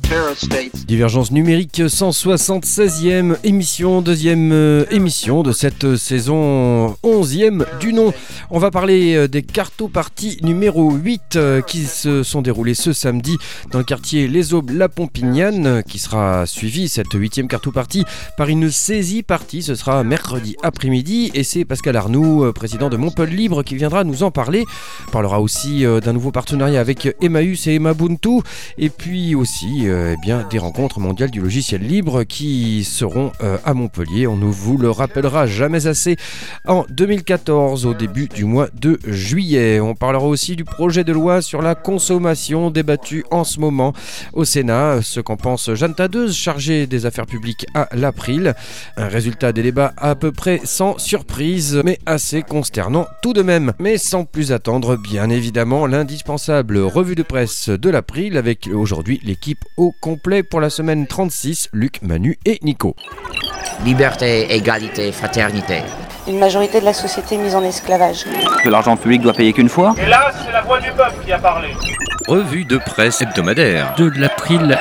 Divergence numérique, 176e émission, deuxième émission de cette saison 11e du nom. On va parler des cartoparties numéro 8 qui se sont déroulées ce samedi dans le quartier Les Aubes-La Pompignane, qui sera suivi, cette 8e cartopartie, par une saisie partie. Ce sera mercredi après-midi et c'est Pascal Arnoux, président de Montpellier Libre, qui viendra nous en parler. On parlera aussi d'un nouveau partenariat avec Emmaüs et Emabuntu et puis aussi des rencontres mondiales du logiciel libre qui seront à Montpellier. On ne vous le rappellera jamais assez, en 2014 au début du mois de juillet. On parlera aussi du projet de loi sur la consommation débattu en ce moment au Sénat, ce qu'en pense Jeanne Tadeuse, chargée des affaires publiques à l'April. Un résultat des débats à peu près sans surprise, mais assez consternant tout de même. Mais sans plus attendre, bien évidemment, l'indispensable revue de presse de l'April avec aujourd'hui l'équipe au complet pour la semaine 36, Luc, Manu et Nico. Liberté, égalité, fraternité. Une majorité de la société mise en esclavage. Que l'argent public doit payer qu'une fois. Et là, c'est la voix du peuple qui a parlé. Revue de presse hebdomadaire de l'April.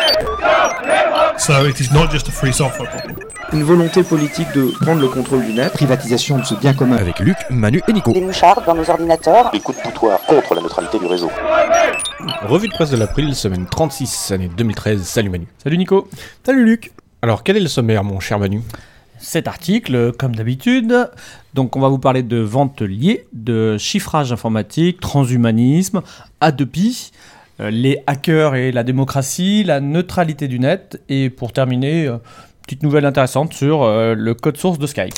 So it is not just a free software problem. Une volonté politique de prendre le contrôle du net. Privatisation de ce bien commun. Avec Luc, Manu et Nico. Des mouchards dans nos ordinateurs. Des coups de poutoir contre la neutralité du réseau. Revue de presse de l'April, semaine 36, année 2013. Salut Manu. Salut Nico. Salut Luc. Alors, quel est le sommaire, mon cher Manu ? Cet article, comme d'habitude, donc on va vous parler de vente liée, de chiffrage informatique, transhumanisme, Adopi, les hackers et la démocratie, la neutralité du net, et pour terminer, petite nouvelle intéressante sur le code source de Skype.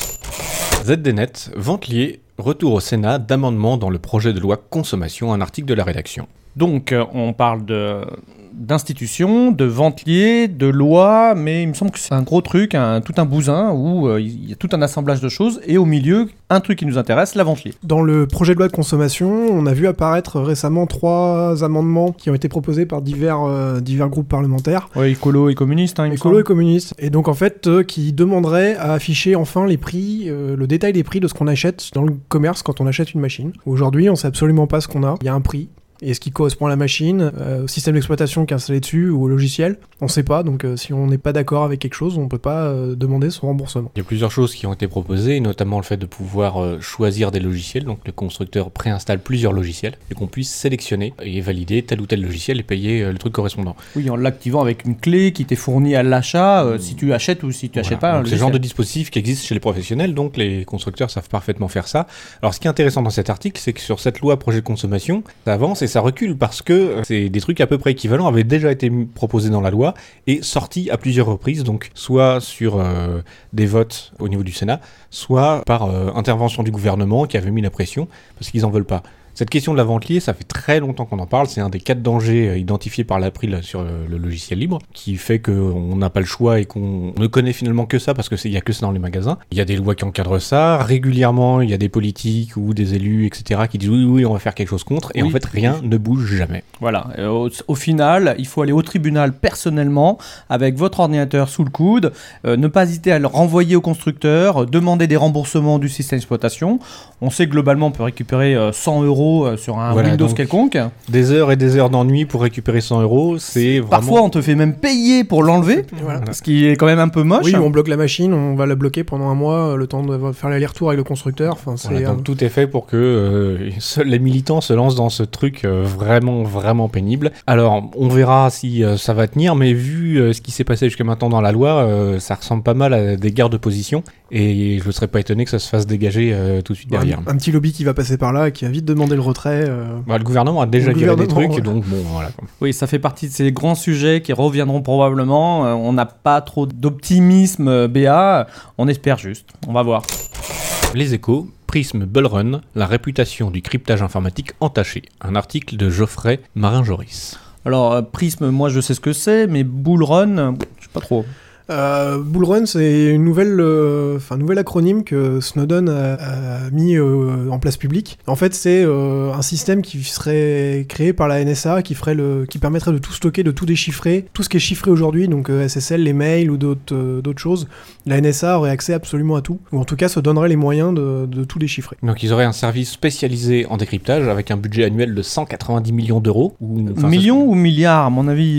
ZDNet, vente liée, retour au Sénat d'amendements dans le projet de loi consommation, un article de la rédaction. Donc on parle d'institutions, de ventes liées, de lois, mais il me semble que c'est un gros truc, tout un bousin où il y a tout un assemblage de choses, et au milieu, un truc qui nous intéresse, la vente liée. Dans le projet de loi de consommation, on a vu apparaître récemment 3 amendements qui ont été proposés par divers groupes parlementaires. Ouais, écolo et communiste. Écolo et communiste. Et donc en fait, qui demanderaient à afficher enfin les prix, le détail des prix de ce qu'on achète dans le commerce quand on achète une machine. Aujourd'hui, on sait absolument pas ce qu'on a. Il y a un prix. Et ce qui correspond à la machine, au système d'exploitation qui est installé dessus ou au logiciel, on sait pas. Donc si on n'est pas d'accord avec quelque chose, on peut pas demander son remboursement. Il y a plusieurs choses qui ont été proposées, notamment le fait de pouvoir choisir des logiciels. Donc le constructeur préinstalle plusieurs logiciels et qu'on puisse sélectionner et valider tel ou tel logiciel et payer le truc correspondant. Oui, en l'activant avec une clé qui t'est fournie à l'achat, si tu achètes ou si tu achètes pas. C'est le genre de dispositif qui existe chez les professionnels, donc les constructeurs savent parfaitement faire ça. Alors ce qui est intéressant dans cet article, c'est que sur cette loi projet de consommation, ça avance et ça recule parce que c'est des trucs à peu près équivalents avaient déjà été proposés dans la loi et sortis à plusieurs reprises, donc soit sur des votes au niveau du Sénat, soit par intervention du gouvernement qui avait mis la pression parce qu'ils en veulent pas. Cette question de la vente liée, ça fait très longtemps qu'on en parle, c'est un des 4 dangers identifiés par l'April sur le logiciel libre, qui fait qu'on n'a pas le choix et qu'on ne connaît finalement que ça, parce qu'il n'y a que ça dans les magasins. Il y a des lois qui encadrent ça, régulièrement il y a des politiques ou des élus, etc., qui disent oui, on va faire quelque chose contre, et en fait rien ne bouge jamais. Voilà, au final, il faut aller au tribunal personnellement, avec votre ordinateur sous le coude, ne pas hésiter à le renvoyer au constructeur, demander des remboursements du système d'exploitation. On sait que globalement on peut récupérer 100 € sur un Windows quelconque. Des heures et des heures d'ennui pour récupérer 100 €, c'est vraiment... Parfois, on te fait même payer pour l'enlever, ce qui est quand même un peu moche. Oui, on bloque la machine, on va la bloquer pendant un mois, le temps de faire l'aller-retour avec le constructeur. Enfin, donc tout est fait pour que les militants se lancent dans ce truc vraiment, vraiment pénible. Alors, on verra si ça va tenir, mais vu ce qui s'est passé jusqu'à maintenant dans la loi, ça ressemble pas mal à des guerres de position, et je ne serais pas étonné que ça se fasse dégager tout de suite derrière. Un petit lobby qui va passer par là et qui va vite demander le retrait. Le gouvernement a déjà viré des trucs, donc bon, voilà. Oui, ça fait partie de ces grands sujets qui reviendront probablement. On n'a pas trop d'optimisme, BA. On espère juste. On va voir. Les Échos, Prism Bullrun, la réputation du cryptage informatique entachée. Un article de Geoffrey Marin-Joris. Alors, Prism, moi je sais ce que c'est, mais Bullrun, je sais pas trop. Bullrun, c'est une nouvelle acronyme que Snowden a mis en place publique. En fait, c'est un système qui serait créé par la NSA, qui permettrait de tout stocker, de tout déchiffrer, tout ce qui est chiffré aujourd'hui, donc SSL, les mails ou d'autres choses. La NSA aurait accès absolument à tout, ou en tout cas se donnerait les moyens de tout déchiffrer. Donc ils auraient un service spécialisé en décryptage avec un budget annuel de 190 millions d'euros. Millions ou milliards, à mon avis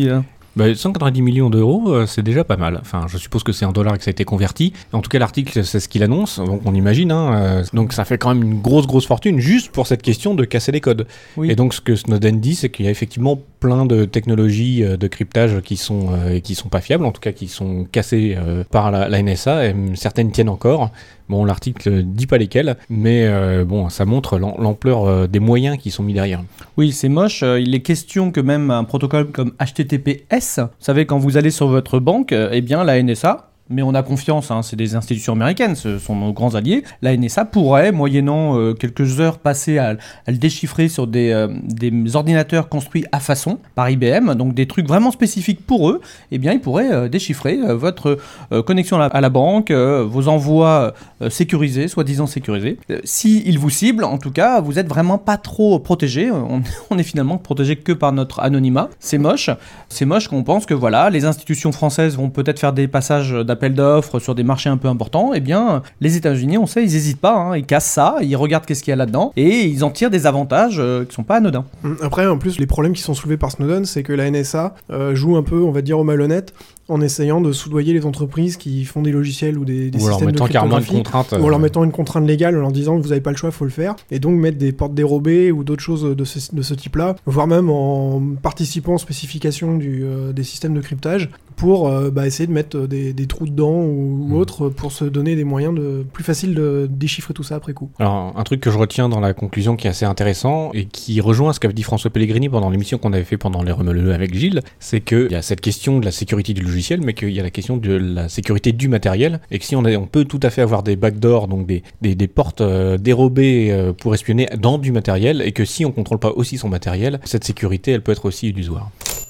190 millions d'euros, c'est déjà pas mal. Enfin, je suppose que c'est en dollars et que ça a été converti. En tout cas, l'article, c'est ce qu'il annonce, donc on imagine. Donc ça fait quand même une grosse fortune juste pour cette question de casser les codes. Oui. Et donc ce que Snowden dit, c'est qu'il y a effectivement plein de technologies de cryptage qui sont pas fiables, en tout cas qui sont cassées par la NSA, et certaines tiennent encore. Bon, l'article dit pas lesquels, mais ça montre l'ampleur des moyens qui sont mis derrière. Oui, c'est moche. Il est question que même un protocole comme HTTPS, vous savez, quand vous allez sur votre banque, la NSA, mais on a confiance, c'est des institutions américaines, ce sont nos grands alliés, la NSA pourrait, moyennant quelques heures passées à le déchiffrer sur des ordinateurs construits à façon par IBM, donc des trucs vraiment spécifiques pour eux, ils pourraient déchiffrer votre connexion à la banque, vos envois sécurisés, soi-disant sécurisés. S'ils vous ciblent, en tout cas, vous êtes vraiment pas trop protégé, on est finalement protégé que par notre anonymat. C'est moche qu'on pense que les institutions françaises vont peut-être faire des passages d'appel d'offres sur des marchés un peu importants, les États-Unis, on sait, ils hésitent pas, ils cassent ça, ils regardent qu'est-ce qu'il y a là-dedans, et ils en tirent des avantages qui sont pas anodins. Après, en plus, les problèmes qui sont soulevés par Snowden, c'est que la NSA joue un peu, on va dire, au malhonnête, en essayant de soudoyer les entreprises qui font des logiciels ou des systèmes de cryptographie, ou en leur mettant une contrainte légale, en leur disant que vous n'avez pas le choix, il faut le faire, et donc mettre des portes dérobées ou d'autres choses de ce type-là, voire même en participant aux spécifications des systèmes de cryptage pour essayer de mettre des trous dedans ou autre pour se donner des moyens plus faciles de déchiffrer tout ça après coup. Alors, un truc que je retiens dans la conclusion qui est assez intéressant et qui rejoint ce qu'avait dit François Pellegrini pendant l'émission qu'on avait fait pendant les Remeleux avec Gilles, c'est qu'il y a cette question de la sécurité du logiciel, mais qu'il y a la question de la sécurité du matériel, et que si on peut tout à fait avoir des backdoors, donc des portes dérobées pour espionner dans du matériel, et que si on contrôle pas aussi son matériel, cette sécurité, elle peut être aussi illusoire.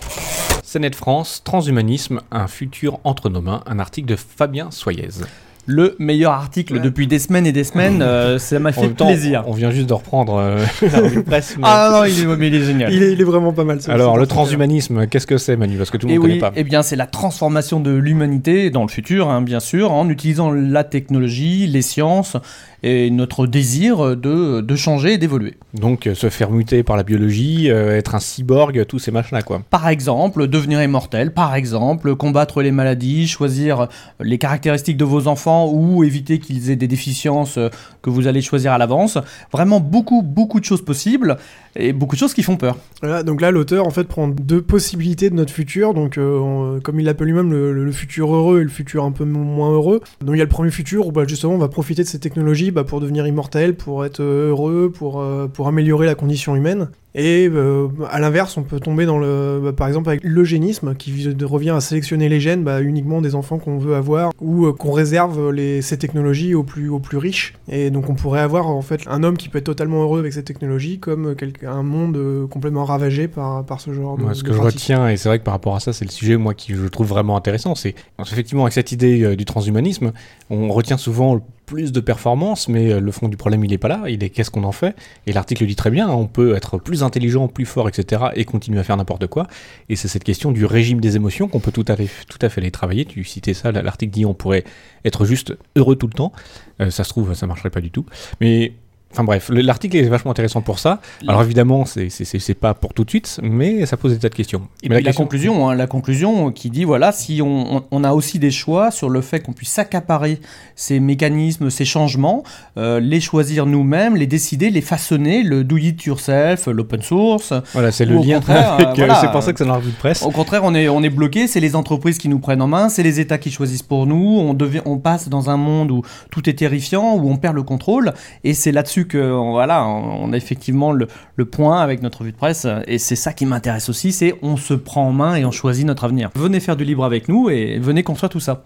CNeT France, transhumanisme, un futur entre nos mains, un article de Fabien Soyez. Le meilleur article depuis des semaines et des semaines, ça m'a fait plaisir. On vient juste de reprendre la revue de presse. Mais... Ah non, il est génial. Il est vraiment pas mal. Alors, le transhumanisme, qu'est-ce que c'est, Manu? Parce que tout le monde ne connaît pas. C'est la transformation de l'humanité dans le futur, bien sûr, en utilisant la technologie, les sciences et notre désir de changer et d'évoluer. Donc, se faire muter par la biologie, être un cyborg, tous ces machins-là, quoi. Par exemple, devenir immortel, par exemple, combattre les maladies, choisir les caractéristiques de vos enfants ou éviter qu'ils aient des déficiences que vous allez choisir à l'avance. Vraiment beaucoup de choses possibles et beaucoup de choses qui font peur. Voilà, donc là, l'auteur en fait prend deux possibilités de notre futur, donc comme il l'appelle lui-même le futur heureux et le futur un peu moins heureux. Donc il y a le premier futur où justement on va profiter de ces technologies pour devenir immortel, pour être heureux, pour améliorer la condition humaine. Et à l'inverse, on peut tomber dans par exemple avec l'eugénisme qui revient à sélectionner les gènes uniquement des enfants qu'on veut avoir ou qu'on réserve ces technologies aux plus riches. Et donc on pourrait avoir en fait un homme qui peut être totalement heureux avec ces technologies comme un monde complètement ravagé par ce genre de ce que je retiens, et c'est vrai que par rapport à ça, c'est le sujet moi qui je trouve vraiment intéressant, c'est effectivement avec cette idée du transhumanisme, on retient souvent plus de performance, mais le fond du problème il est pas là, il est qu'est-ce qu'on en fait, et l'article le dit très bien, on peut être plus intelligent, plus fort, etc. et continuer à faire n'importe quoi, et c'est cette question du régime des émotions qu'on peut tout à fait les travailler. Tu citais ça, l'article dit on pourrait être juste heureux tout le temps, ça se trouve ça marcherait pas du tout, mais enfin bref, l'article est vachement intéressant pour ça. Alors évidemment, c'est pas pour tout de suite, mais ça pose des tas de questions. Et puis la conclusion qui dit si on a aussi des choix sur le fait qu'on puisse s'accaparer ces mécanismes, ces changements, les choisir nous-mêmes, les décider, les façonner, le do it yourself, l'open source. Voilà, c'est le lien avec. C'est pour ça que c'est dans la revue de presse. Au contraire, on est bloqué. C'est les entreprises qui nous prennent en main, c'est les États qui choisissent pour nous. On passe dans un monde où tout est terrifiant, où on perd le contrôle, et c'est là-dessus on a effectivement le point avec notre revue de presse, et c'est ça qui m'intéresse aussi, c'est on se prend en main et on choisit notre avenir. Venez faire du libre avec nous et venez construire tout ça.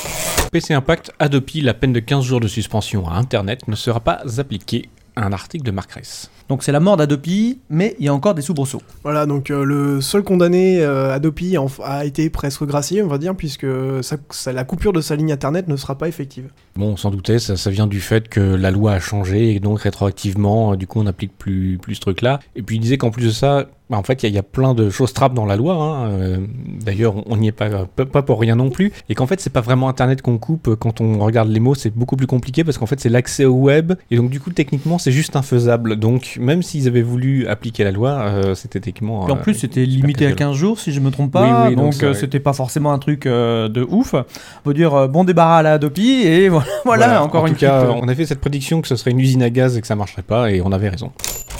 PC Impact, Adopi, la peine de 15 jours de suspension à Internet ne sera pas appliquée. Un article de Marc Ress. Donc c'est la mort d'Adopi, mais il y a encore des soubresauts. Voilà, donc le seul condamné, Adopi, a été presque gracié, on va dire, puisque la coupure de sa ligne internet ne sera pas effective. Bon, on s'en doutait, ça vient du fait que la loi a changé, et donc rétroactivement, du coup on n'applique plus ce truc-là. Et puis il disait qu'en plus de ça, En fait, il y a plein de choses trappes dans la loi. D'ailleurs, on n'y est pas pour rien non plus. Et qu'en fait, c'est pas vraiment Internet qu'on coupe. Quand on regarde les mots, c'est beaucoup plus compliqué parce qu'en fait, c'est l'accès au web. Et donc, du coup, techniquement, c'est juste infaisable. Donc, même s'ils avaient voulu appliquer la loi, c'était techniquement... Et en plus, c'était limité à 15 jours, si je me trompe pas. Oui, donc, c'était pas forcément un truc de ouf. On peut dire bon débarras à la Adopi. Et voilà encore en une tout cas, on a fait cette prédiction que ce serait une usine à gaz et que ça marcherait pas. Et on avait raison.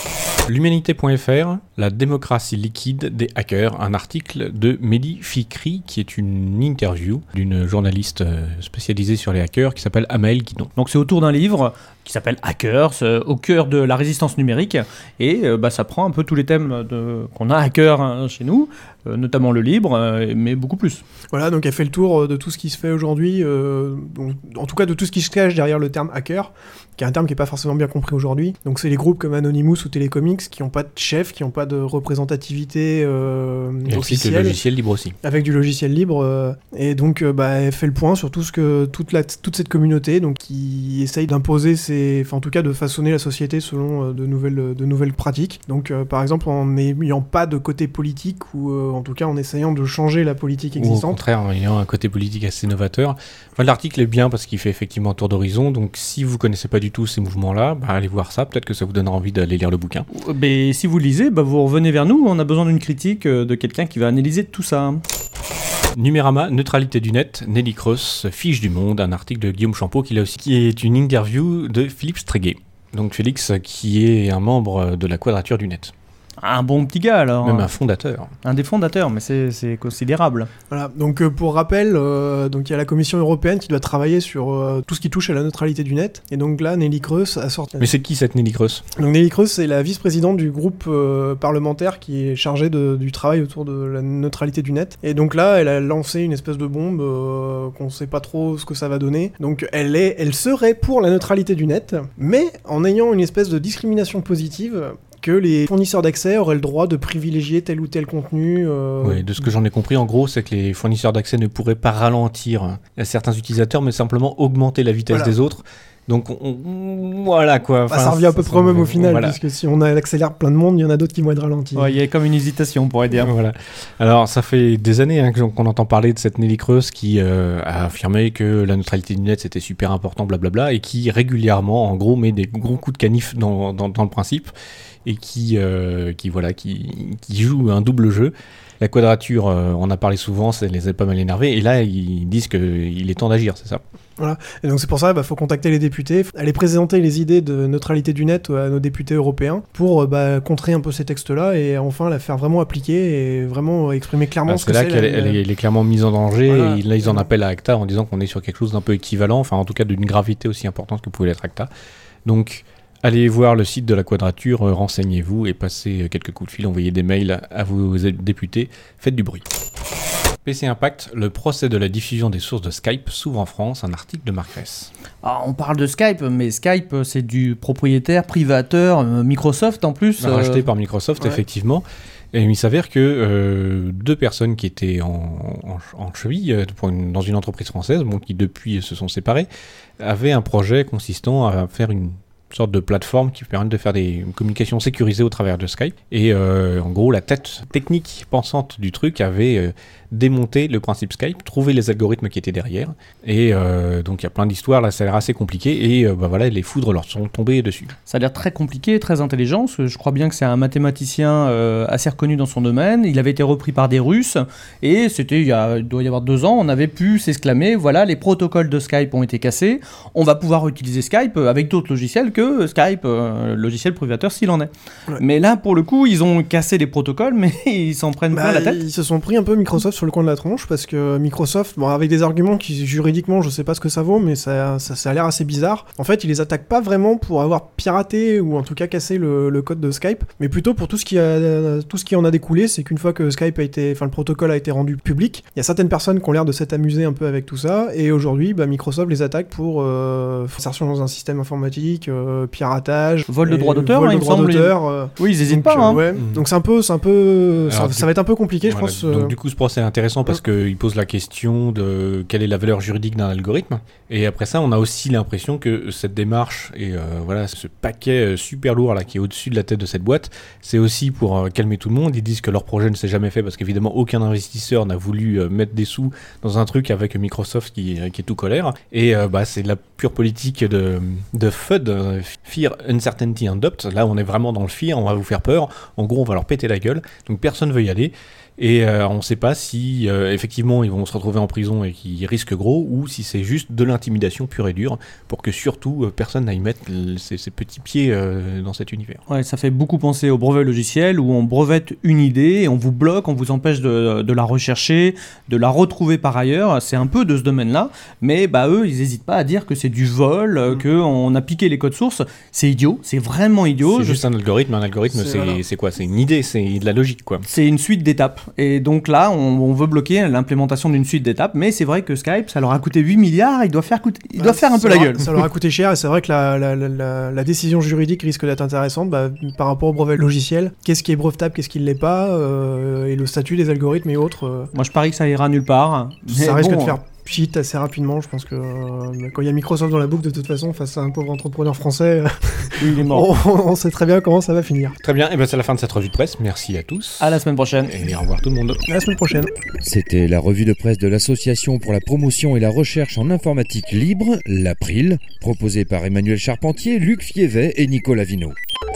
L'Humanité.fr, la démocratie liquide des hackers, un article de Mehdi Fikri qui est une interview d'une journaliste spécialisée sur les hackers qui s'appelle Amael Guidon. Donc c'est autour d'un livre qui s'appelle Hackers, au cœur de la résistance numérique, et ça prend un peu tous les thèmes qu'on a hackers chez nous, notamment le libre, mais beaucoup plus. Voilà, donc elle fait le tour de tout ce qui se fait aujourd'hui, en tout cas de tout ce qui se cache derrière le terme hacker, qui est un terme qui n'est pas forcément bien compris aujourd'hui. Donc c'est les groupes comme Anonymous ou Telecomics qui n'ont pas de chef, qui n'ont pas de représentativité officielle. Et le logiciel libre aussi. Avec du logiciel libre, et donc elle fait le point sur tout ce que toute cette communauté donc qui essaye d'imposer en tout cas de façonner la société selon de nouvelles pratiques. Donc par exemple en n'ayant pas de côté politique ou en tout cas en essayant de changer la politique existante. Ou au contraire en ayant un côté politique assez novateur. Enfin, l'article est bien parce qu'il fait effectivement un tour d'horizon, donc si vous connaissez pas du tout ces mouvements-là, allez voir ça, peut-être que ça vous donnera envie d'aller lire le bouquin. Mais si vous lisez, vous revenez vers nous, on a besoin d'une critique de quelqu'un qui va analyser tout ça. Numérama, neutralité du net, Nelly Cross, fiche du monde, un article de Guillaume Champeau qui est une interview de Philippe Stréguet. Donc Félix qui est un membre de la Quadrature du net. Un bon petit gars alors. Même un fondateur. Un des fondateurs, mais c'est considérable. Voilà, donc pour rappel, donc il y a la Commission européenne qui doit travailler sur tout ce qui touche à la neutralité du net. Et donc là, Nelly Kroes a sorti... Mais c'est qui cette Nelly Kroes ? Donc Nelly Kroes, c'est la vice-présidente du groupe parlementaire qui est chargée du travail autour de la neutralité du net. Et donc là, elle a lancé une espèce de bombe qu'on sait pas trop ce que ça va donner. Donc elle serait pour la neutralité du net, mais en ayant une espèce de discrimination positive... que les fournisseurs d'accès auraient le droit de privilégier tel ou tel contenu. Oui, de ce que j'en ai compris, en gros, c'est que les fournisseurs d'accès ne pourraient pas ralentir certains utilisateurs, mais simplement augmenter la vitesse des autres. Donc voilà quoi. Ça revient à peu près au même au final, puisque si on accélère plein de monde, il y en a d'autres qui vont être ralentis. Ouais, il y a comme une hésitation, on pourrait dire. Voilà. Alors ça fait des années qu'on entend parler de cette Nelly Kroes qui a affirmé que la neutralité du net c'était super important, blablabla, et qui régulièrement, en gros, met des gros coups de canif dans le principe, et qui joue un double jeu. La Quadrature, on a parlé souvent, ça les a pas mal énervés, et là ils disent qu'il est temps d'agir, c'est ça ? Voilà, et donc c'est pour ça qu'il faut contacter les députés, aller présenter les idées de neutralité du net à nos députés européens pour contrer un peu ces textes-là et enfin la faire vraiment appliquer et vraiment exprimer clairement ce que c'est. Parce que là, elle est clairement mise en danger, et là ils en appellent à ACTA en disant qu'on est sur quelque chose d'un peu équivalent, enfin en tout cas d'une gravité aussi importante que pouvait l'être ACTA. Donc allez voir le site de la Quadrature, renseignez-vous et passez quelques coups de fil, envoyez des mails à vos députés, faites du bruit. PC Impact, le procès de la diffusion des sources de Skype s'ouvre en France, un article de Marc Ress. Alors, on parle de Skype, mais Skype c'est du propriétaire, privateur, Microsoft en plus. Racheté par Microsoft, effectivement. Et il s'avère que deux personnes qui étaient en cheville dans une entreprise française, qui depuis se sont séparées, avaient un projet consistant à faire une sorte de plateforme qui permet de faire des communications sécurisées au travers de Skype. Et en gros, la tête technique pensante du truc avait démonté le principe Skype, trouvé les algorithmes qui étaient derrière. Et donc il y a plein d'histoires, là ça a l'air assez compliqué. Et les foudres leur sont tombées dessus. Ça a l'air très compliqué, très intelligent. Parce que je crois bien que c'est un mathématicien assez reconnu dans son domaine. Il avait été repris par des Russes. Et c'était il doit y avoir 2 ans, on avait pu s'exclamer, voilà, les protocoles de Skype ont été cassés. On va pouvoir utiliser Skype avec d'autres logiciels que Skype, logiciel privateur s'il en est. Ouais. Mais là, pour le coup, ils ont cassé les protocoles, mais ils s'en prennent plein la tête. Ils se sont pris un peu Microsoft sur le coin de la tronche, parce que Microsoft, avec des arguments qui, juridiquement, je sais pas ce que ça vaut, mais ça a l'air assez bizarre. En fait, ils les attaquent pas vraiment pour avoir piraté, ou en tout cas cassé le code de Skype, mais plutôt pour tout ce qui en a découlé, c'est qu'une fois que le protocole a été rendu public, il y a certaines personnes qui ont l'air de s'être amusées un peu avec tout ça, et aujourd'hui, Microsoft les attaque pour insertion dans un système informatique, piratage, Vol de et droit d'auteur, vol hein, de il me droit semble. d'auteur. Oui, ils hésitent Donc, pas. Hein. ouais. Donc c'est un peu, Alors, ça va être un peu compliqué, Voilà, je pense. Donc du coup, ce procès est intéressant parce qu'il pose la question de quelle est la valeur juridique d'un algorithme. Et après ça, on a aussi l'impression que cette démarche et voilà, ce paquet super lourd là qui est au-dessus de la tête de cette boîte, c'est aussi pour calmer tout le monde. Ils disent que leur projet ne s'est jamais fait parce qu'évidemment aucun investisseur n'a voulu mettre des sous dans un truc avec Microsoft qui est tout colère. Et c'est de la pure politique de FUD, Fear, Uncertainty and Doubt. Là, on est vraiment dans le fear, on va vous faire peur. En gros, on va leur péter la gueule. Donc personne veut y aller. Et on ne sait pas si effectivement ils vont se retrouver en prison et qu'ils risquent gros, ou si c'est juste de l'intimidation pure et dure pour que surtout personne n'aille mettre ses petits pieds dans cet univers. Ouais, ça fait beaucoup penser au brevet logiciel où on brevette une idée et on vous bloque, on vous empêche de la rechercher, de la retrouver par ailleurs. C'est un peu de ce domaine-là, mais eux ils n'hésitent pas à dire que c'est du vol, qu'on a piqué les codes sources. C'est idiot, c'est vraiment idiot. C'est juste un algorithme. Un algorithme, c'est quoi ? C'est une idée, c'est de la logique, quoi. C'est une suite d'étapes. Et donc là, on veut bloquer l'implémentation d'une suite d'étapes, mais c'est vrai que Skype, ça leur a coûté 8 milliards, il doit faire un peu la gueule. Ça leur a coûté cher, et c'est vrai que la décision juridique risque d'être intéressante par rapport au brevet logiciel. Qu'est-ce qui est brevetable, qu'est-ce qui ne l'est pas, et le statut des algorithmes et autres. Moi, je parie que ça ira nulle part. Ça risque de faire pchit assez rapidement. Je pense que quand il y a Microsoft dans la boucle, de toute façon, face à un pauvre entrepreneur français, il est mort. on sait très bien comment ça va finir. Très bien, et c'est la fin de cette revue de presse. Merci à tous. À la semaine prochaine. Et au revoir tout le monde. À la semaine prochaine. C'était la revue de presse de l'Association pour la promotion et la recherche en informatique libre, l'April, proposée par Emmanuel Charpentier, Luc Fievet et Nicolas Vino.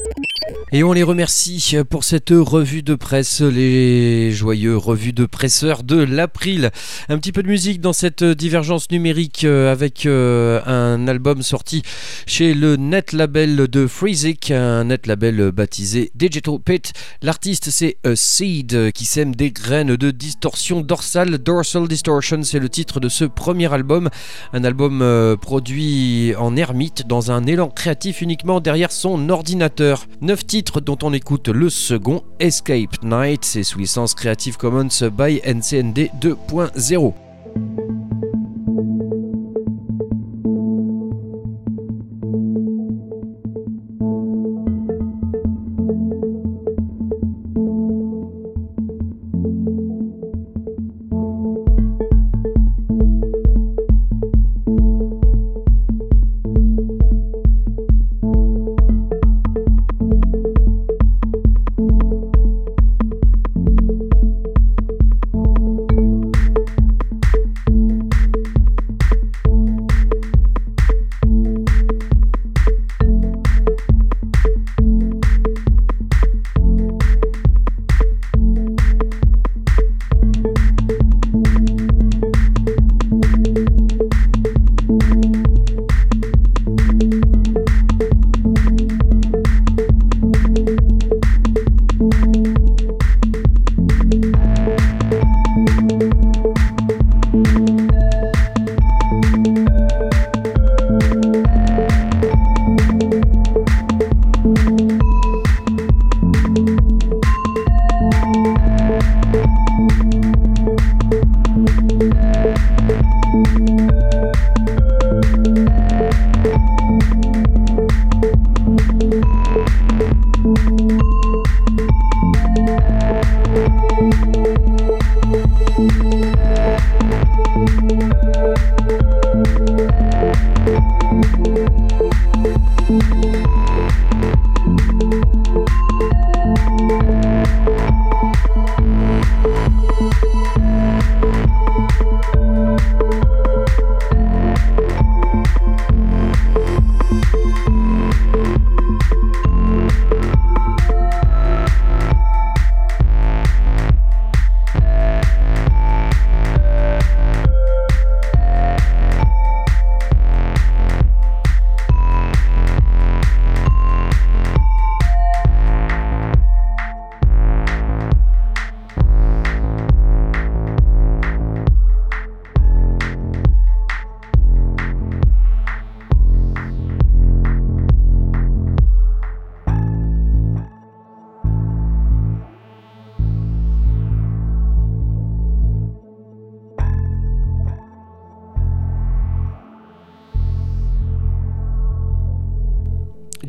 Et on les remercie pour cette revue de presse, les joyeux revues de presseurs de l'April. Un petit peu de musique dans cette divergence numérique avec un album sorti chez le net label de Freezik, un net label baptisé Digital Pit. L'artiste c'est A Seed qui sème des graines de distorsion dorsale. Dorsal Distortion, c'est le titre de ce premier album. Un album produit en ermite dans un élan créatif uniquement derrière son ordinateur. 9 titres dont on écoute le second, Escape Night, c'est sous licence Creative Commons by NCND 2.0.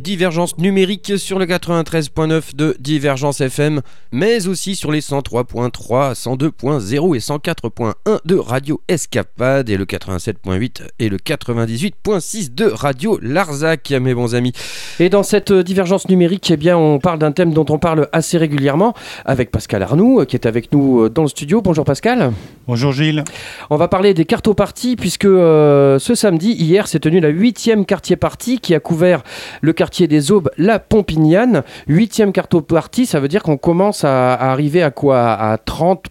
Divergence numérique sur le 93.9 de Divergence FM, mais aussi sur les 103.3, 102.0 et 104.1 de Radio Escapade et le 87.8 et le 98.6 de Radio Larzac, mes bons amis. Et dans cette Divergence numérique, eh bien, on parle d'un thème dont on parle assez régulièrement avec Pascal Arnoux, qui est avec nous dans le studio. Bonjour Pascal. Bonjour Gilles. On va parler des cartoparties puisque ce samedi, hier, s'est tenue la 8e quartier party qui a couvert le quartier des Aubes, la Pompignane. 8e cartopartie, ça veut dire qu'on commence à arriver à quoi? À 30%,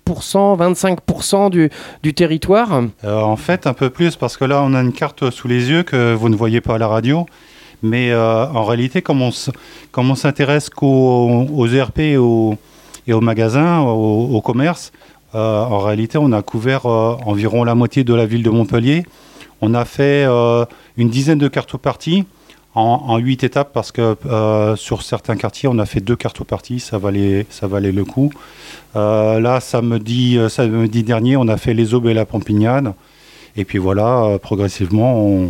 25% du territoire? En fait, un peu plus parce que là, on a une carte sous les yeux que vous ne voyez pas à la radio. Mais en réalité, comme on s'intéresse qu'aux ERP et aux magasins, au commerce, en réalité, on a couvert environ la moitié de la ville de Montpellier. On a fait une dizaine de cartoparties en 8 étapes parce que sur certains quartiers, on a fait 2 cartoparties, ça valait le coup. Là, samedi dernier, on a fait les Aubes et la Pompignane. Et puis voilà, progressivement,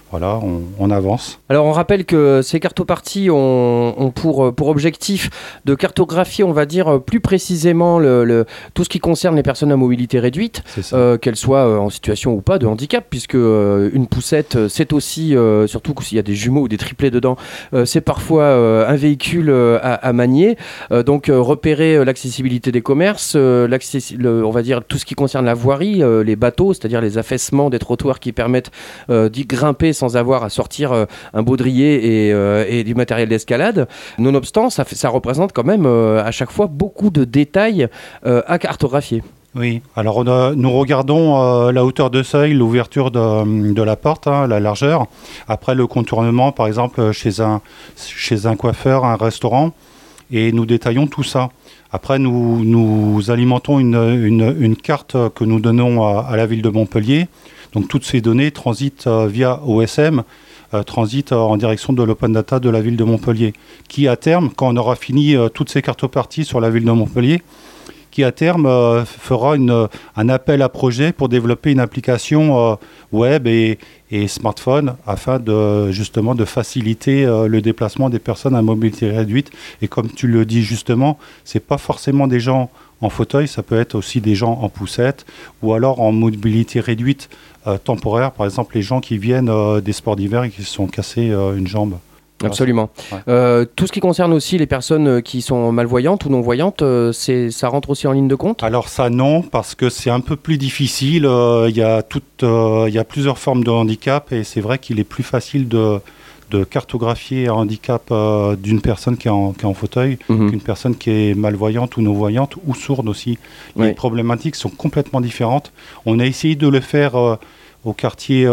on avance. Alors on rappelle que ces cartoparties ont pour objectif de cartographier, on va dire plus précisément tout ce qui concerne les personnes à mobilité réduite, qu'elles soient en situation ou pas de handicap, puisque une poussette, c'est aussi, surtout s'il y a des jumeaux ou des triplés dedans, c'est parfois un véhicule à manier. Donc repérer l'accessibilité des commerces, on va dire tout ce qui concerne la voirie, les bateaux, c'est-à-dire les affaissements des trottoirs qui permettent d'y grimper sans avoir à sortir un baudrier et du matériel d'escalade. Nonobstant, ça représente quand même à chaque fois beaucoup de détails à cartographier. Oui, alors nous regardons la hauteur de seuil, l'ouverture de la porte, la largeur. Après le contournement, par exemple, chez un coiffeur, un restaurant, et nous détaillons tout ça. Après, nous alimentons une carte que nous donnons à la ville de Montpellier. Donc toutes ces données transitent via OSM, transitent en direction de l'open data de la ville de Montpellier, qui à terme, quand on aura fini toutes ces cartoparties sur la ville de Montpellier, qui à terme fera un appel à projet pour développer une application web et smartphone afin justement de faciliter le déplacement des personnes à mobilité réduite. Et comme tu le dis justement, c'est pas forcément des gens en fauteuil, ça peut être aussi des gens en poussette ou alors en mobilité réduite temporaire, par exemple les gens qui viennent des sports d'hiver et qui se sont cassés une jambe. Absolument. Ouais. Tout ce qui concerne aussi les personnes qui sont malvoyantes ou non-voyantes, ça rentre aussi en ligne de compte? Alors ça non, parce que c'est un peu plus difficile. Il y a plusieurs formes de handicap et c'est vrai qu'il est plus facile de cartographier un handicap d'une personne qui est en fauteuil qu'une personne qui est malvoyante ou non-voyante ou sourde aussi. Les problématiques sont complètement différentes. On a essayé de le faire au quartier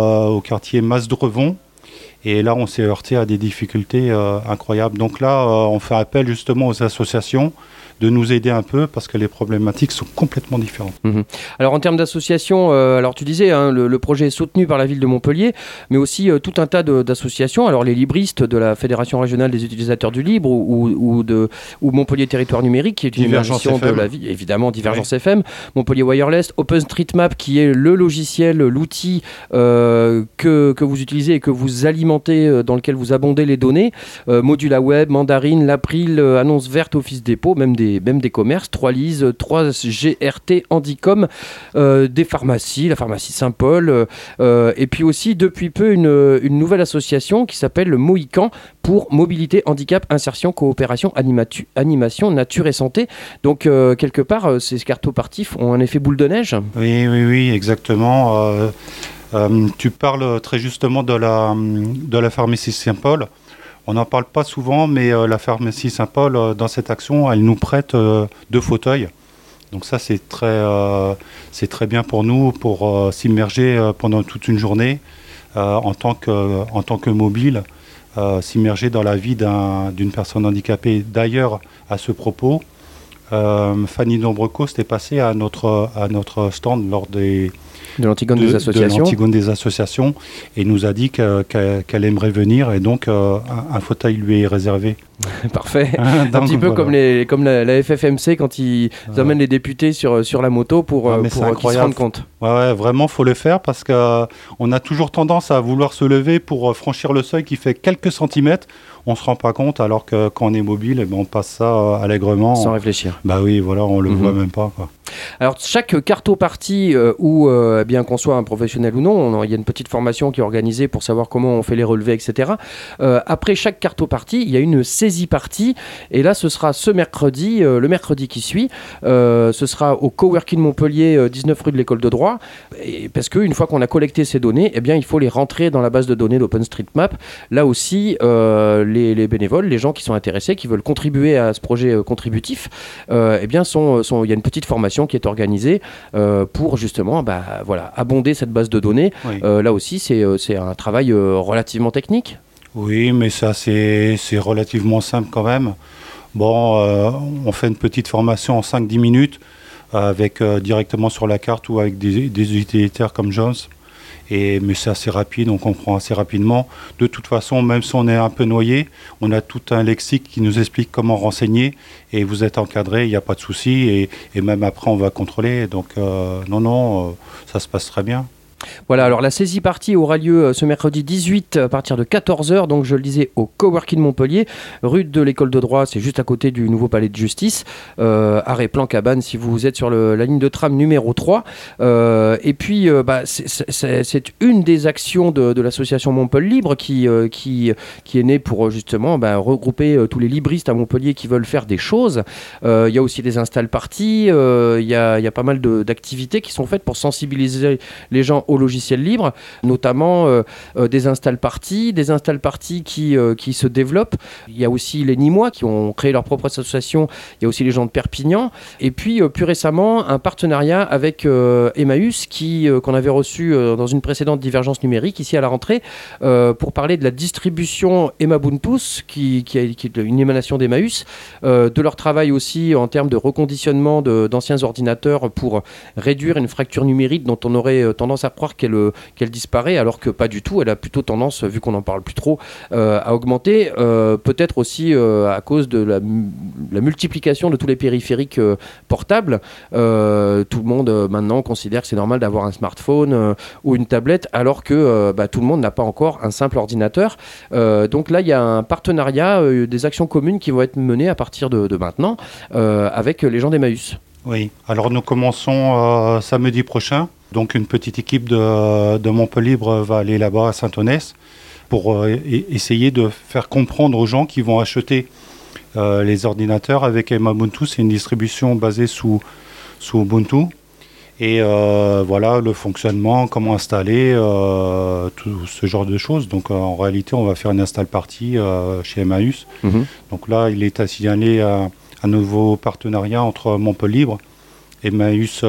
Masdrevon. Et là, on s'est heurté à des difficultés incroyables. Donc là, on fait appel justement aux associations de nous aider un peu parce que les problématiques sont complètement différentes. Alors en termes d'associations, alors tu disais, le projet est soutenu par la ville de Montpellier, mais aussi tout un tas d'associations. Alors les libristes de la Fédération régionale des utilisateurs du libre ou Montpellier Territoire numérique, qui est une émission de la vie, évidemment Divergence FM, Montpellier Wireless, OpenStreetMap, qui est le logiciel, l'outil que vous utilisez et que vous alimentez, dans lequel vous abondez les données, Modula Web, Mandarine, l'April, Annonce Verte, Office Dépôt, même des commerces, 3Lise, 3GRT, Handicom, des pharmacies, la pharmacie Saint-Paul, et puis aussi depuis peu une nouvelle association qui s'appelle le Mohican pour mobilité, handicap, insertion, coopération, animation, nature et santé. Donc quelque part, ces cartoparties ont un effet boule de neige. Oui, exactement. Tu parles très justement de la pharmacie Saint-Paul. On n'en parle pas souvent, mais la pharmacie Saint-Paul, dans cette action, elle nous prête 2 fauteuils. Donc ça, c'est très bien pour nous, pour s'immerger pendant toute une journée en tant que mobile, s'immerger dans la vie d'une personne handicapée. D'ailleurs, à ce propos, Fanny Nombreco s'était passée à notre stand lors des de l'Antigone des associations. De l'Antigone des associations, et nous a dit qu'elle aimerait venir, et donc un fauteuil lui est réservé. Parfait. Un petit peu voilà. comme la FFMC quand ils amènent les députés sur la moto pour qu'ils se rendent compte. Ouais, vraiment, faut le faire parce qu'on a toujours tendance à vouloir se lever pour franchir le seuil qui fait quelques centimètres. On se rend pas compte, alors que quand on est mobile, on passe ça allègrement. Sans réfléchir. Bah oui, voilà, on le voit même pas, quoi. Alors, chaque cartopartie, bien qu'on soit un professionnel ou non, il y a une petite formation qui est organisée pour savoir comment on fait les relevés, etc. Après chaque cartopartie, il y a une saisie-partie. Et là, ce sera ce mercredi, le mercredi qui suit. Ce sera au Coworking Montpellier, 19 rue de l'École de droit. Et parce qu'une fois qu'on a collecté ces données, eh bien, il faut les rentrer dans la base de données d'OpenStreetMap. Là aussi, les bénévoles, les gens qui sont intéressés, qui veulent contribuer à ce projet contributif, eh bien, il y a une petite formation qui est organisée pour justement abonder cette base de données. Oui. Là aussi, c'est un travail relativement technique. Oui, mais ça, c'est relativement simple quand même. Bon, on fait une petite formation en 5-10 minutes avec directement sur la carte ou avec des utilitaires comme Jones. Mais c'est assez rapide, on comprend assez rapidement. De toute façon, même si on est un peu noyé, on a tout un lexique qui nous explique comment renseigner, et vous êtes encadré, il n'y a pas de souci, et même après on va contrôler. Donc ça se passe très bien. Voilà, alors la saisie partie aura lieu ce mercredi 18 à partir de 14h, donc je le disais au Coworking Montpellier, rue de l'École de droit, c'est juste à côté du nouveau palais de justice, arrêt Plan-Cabane si vous êtes sur la ligne de tram numéro 3. Et puis c'est une des actions de l'association Montpellier Libre qui est née pour justement regrouper tous les libristes à Montpellier qui veulent faire des choses. Il y a aussi des install-parties, il y a pas mal d'activités qui sont faites pour sensibiliser les gens au logiciel libre, notamment des install-parties qui se développent. Il y a aussi les Nîmois qui ont créé leur propre association, il y a aussi les gens de Perpignan, et puis plus récemment un partenariat avec Emmaüs qu'on avait reçu dans une précédente divergence numérique ici à la rentrée pour parler de la distribution Emabuntus qui est une émanation d'Emmaüs, de leur travail aussi en termes de reconditionnement d'anciens ordinateurs pour réduire une fracture numérique dont on aurait tendance à croire qu'elle disparaît, alors que pas du tout. Elle a plutôt tendance, vu qu'on n'en parle plus trop, à augmenter, peut-être aussi à cause de la multiplication de tous les périphériques portables. Tout le monde maintenant considère que c'est normal d'avoir un smartphone ou une tablette, alors que tout le monde n'a pas encore un simple ordinateur. Donc là, il y a un partenariat, des actions communes qui vont être menées à partir de maintenant avec les gens d'Emmaüs. Oui, alors nous commençons samedi prochain. Donc une petite équipe de Montpellier Libre va aller là-bas à Saint-Onès pour essayer de faire comprendre aux gens qui vont acheter les ordinateurs avec Emabuntu. C'est une distribution basée sous Ubuntu. Et voilà le fonctionnement, comment installer, tout ce genre de choses. Donc en réalité, on va faire une install party chez Emmaüs. Mm-hmm. Donc là, il est signalé un nouveau partenariat entre Montpellier Libre, Emmaüs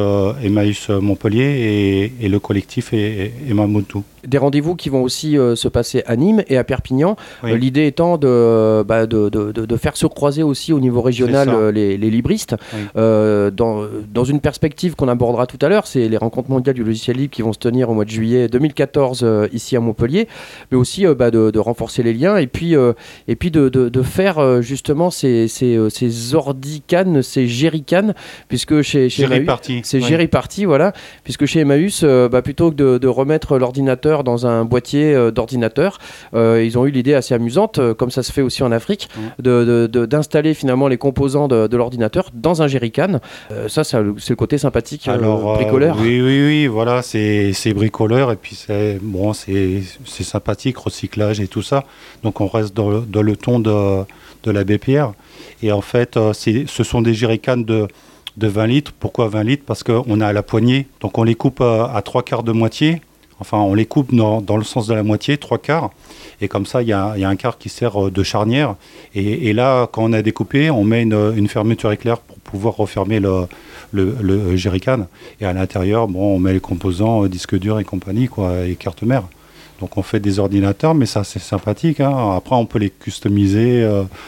Montpellier et le collectif Emabuntu. Des rendez-vous qui vont aussi se passer à Nîmes et à Perpignan. Oui. L'idée étant de faire se croiser aussi au niveau régional les libristes. Oui. Dans une perspective qu'on abordera tout à l'heure, c'est les rencontres mondiales du logiciel libre qui vont se tenir au mois de juillet 2014 ici à Montpellier, mais aussi de renforcer les liens et puis de faire justement ces ordicanes, ces jerrycans, puisque chez Gériparty. C'est Gériparty, voilà, puisque chez Emmaüs, plutôt que de remettre l'ordinateur dans un boîtier d'ordinateur, ils ont eu l'idée assez amusante, comme ça se fait aussi en Afrique, d'installer finalement les composants de l'ordinateur dans un jerrycan. Ça, c'est le côté sympathique. Alors, bricoleur. Oui, voilà, c'est bricoleur, et puis c'est sympathique, recyclage et tout ça. Donc on reste dans le ton de l'abbé Pierre. Et en fait, ce sont des jerrycans de 20 litres. Pourquoi 20 litres ? Parce qu'on a à la poignée, donc on les coupe à 3/4 de moitié. Enfin, on les coupe dans le sens de la moitié, 3/4. Et comme ça, il y a un quart qui sert de charnière. Et là, quand on a découpé, on met une fermeture éclair pour pouvoir refermer le jerrycan. Et à l'intérieur, on met les composants, disques durs et compagnie, quoi, et carte mère. Donc on fait des ordinateurs, mais ça, c'est sympathique, hein. Après, on peut les customiser.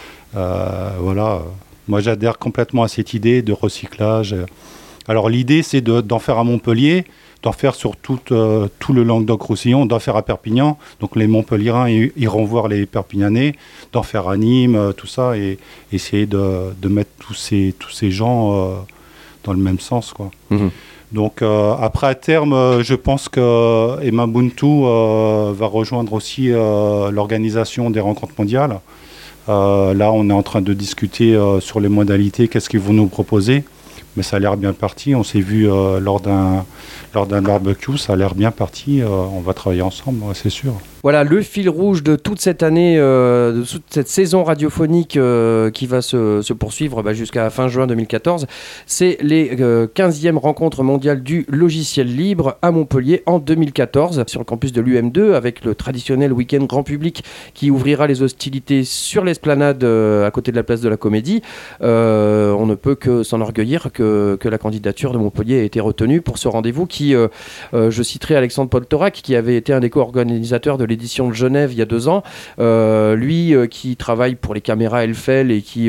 Voilà. Moi, j'adhère complètement à cette idée de recyclage. Alors, l'idée, c'est d'en faire à Montpellier, d'en faire sur tout le Languedoc-Roussillon, d'en faire à Perpignan. Donc les Montpelliérains iront voir les Perpignanais, d'en faire à Nîmes, tout ça, et essayer de mettre tous ces gens dans le même sens, quoi. Donc après, à terme, je pense que Emma Buntu va rejoindre aussi l'organisation des rencontres mondiales. Là, on est en train de discuter sur les modalités, qu'est-ce qu'ils vont nous proposer. Mais ça a l'air bien parti. On s'est vu lors d'un barbecue, ça a l'air bien parti. On va travailler ensemble, c'est sûr. Voilà, le fil rouge de toute cette année, de toute cette saison radiophonique qui va se poursuivre jusqu'à fin juin 2014, c'est les 15e rencontres mondiales du logiciel libre à Montpellier en 2014, sur le campus de l'UM2, avec le traditionnel week-end grand public qui ouvrira les hostilités sur l'esplanade à côté de la place de la Comédie. On ne peut que s'enorgueillir que la candidature de Montpellier a été retenue pour ce rendez-vous qui, je citerai Alexandre Poltorac, qui avait été un des co-organisateurs de l'édition de Genève il y a 2 ans, lui qui travaille pour les caméras Eiffel et qui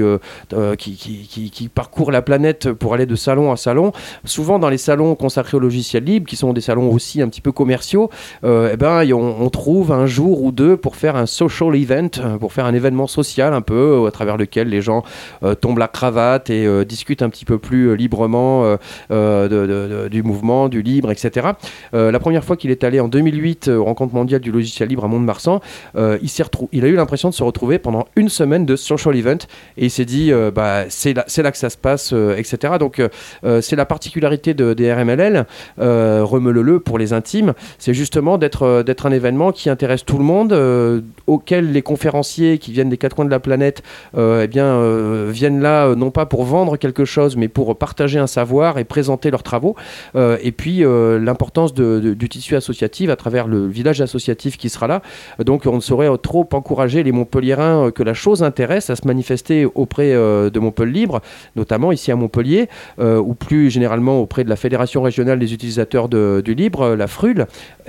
parcourt la planète pour aller de salon à salon. Souvent dans les salons consacrés au logiciel libre, qui sont des salons aussi un petit peu commerciaux, on trouve un jour ou deux pour faire un social event, pour faire un événement social un peu, à travers lequel les gens tombent la cravate et discutent un petit peu plus librement du mouvement, du libre, etc. La première fois qu'il est allé en 2008 aux rencontres mondiales du logiciel libre à Mont-de-Marsan, il a eu l'impression de se retrouver pendant une semaine de social event et il s'est dit c'est là que ça se passe, etc. Donc c'est la particularité des RMLL, remele-le pour les intimes, c'est justement d'être un événement qui intéresse tout le monde, auquel les conférenciers qui viennent des 4 coins de la planète viennent là non pas pour vendre quelque chose mais pour partager un savoir et présenter leurs travaux, et puis l'importance du tissu associatif à travers le village associatif qui sera là. Donc on ne saurait trop encourager les Montpelliérains que la chose intéresse à se manifester auprès de Montpellier Libre, notamment ici à Montpellier, ou plus généralement auprès de la Fédération régionale des utilisateurs du libre, la FRUL,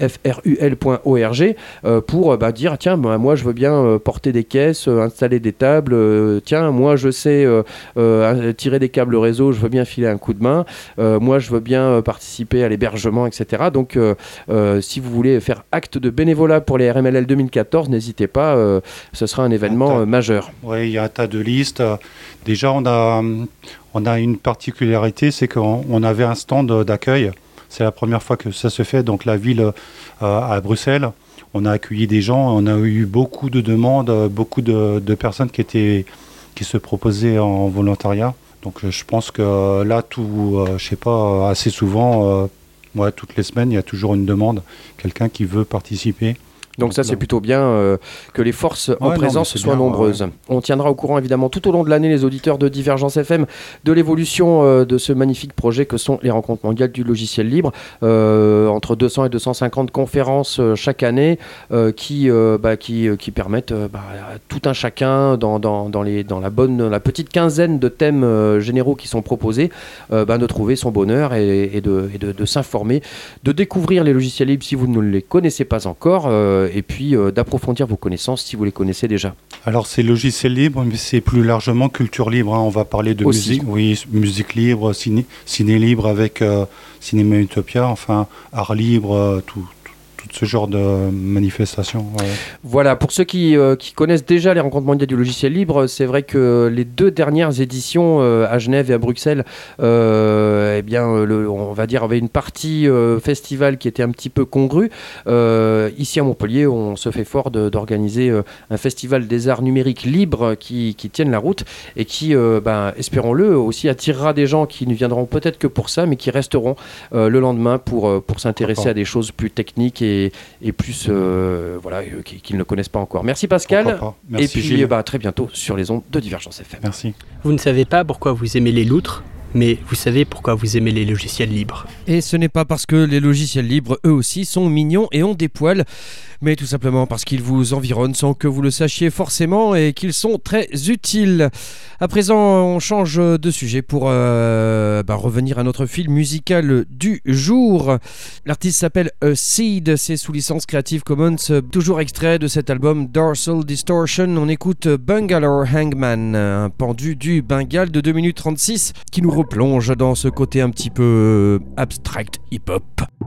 frul.org, pour dire tiens, moi je veux bien porter des caisses, installer des tables, tiens, moi je sais tirer des câbles réseau, je veux bien filer un coup de main, moi je veux bien participer à l'hébergement, etc. Donc si vous voulez faire acte de bénévolat pour les RMLL 2014, n'hésitez pas, ce sera un événement majeur. Oui, il y a un tas de listes. Déjà, on a une particularité, c'est qu'on avait un stand d'accueil. C'est la première fois que ça se fait. Donc la ville à Bruxelles, on a accueilli des gens, on a eu beaucoup de demandes, beaucoup de personnes qui se proposaient en volontariat. Donc je pense que là, assez souvent, toutes les semaines, il y a toujours une demande, quelqu'un qui veut participer. Donc ça c'est plutôt bien que les forces en présence soient nombreuses. On tiendra au courant évidemment tout au long de l'année les auditeurs de Divergence FM de l'évolution de ce magnifique projet que sont les rencontres mondiales du logiciel libre. Entre 200 et 250 conférences chaque année qui permettent à tout un chacun dans la petite quinzaine de thèmes généraux qui sont proposés de trouver son bonheur et de s'informer, de découvrir les logiciels libres si vous ne les connaissez pas encore. Et puis d'approfondir vos connaissances si vous les connaissez déjà. Alors c'est logiciel libre, mais c'est plus largement culture libre. On va parler de musique libre, ciné libre avec Cinéma Utopia, enfin art libre, tout ce genre de manifestations. Ouais. Voilà, pour ceux qui connaissent déjà les rencontres mondiales du logiciel libre, c'est vrai que les 2 dernières éditions à Genève et à Bruxelles, on va dire avait une partie festival qui était un petit peu congrue. Ici à Montpellier, on se fait fort d'organiser un festival des arts numériques libres qui tiennent la route et qui, espérons-le, aussi attirera des gens qui ne viendront peut-être que pour ça, mais qui resteront le lendemain pour s'intéresser à des choses plus techniques et plus qu'ils ne connaissent pas encore. Merci Pascal. Merci, et puis très bientôt sur les ondes de Divergence FM. Merci. Vous ne savez pas pourquoi vous aimez les loutres, mais vous savez pourquoi vous aimez les logiciels libres. Et ce n'est pas parce que les logiciels libres, eux aussi, sont mignons et ont des poils, mais tout simplement parce qu'ils vous environnent sans que vous le sachiez forcément et qu'ils sont très utiles. À présent, on change de sujet pour revenir à notre film musical du jour. L'artiste s'appelle A Seed, c'est sous licence Creative Commons, toujours extrait de cet album Dorsal Distortion. On écoute Bangalore Hangman, un pendu du Bengale de 2 minutes 36 qui nous replonge dans ce côté un petit peu abstract hip-hop.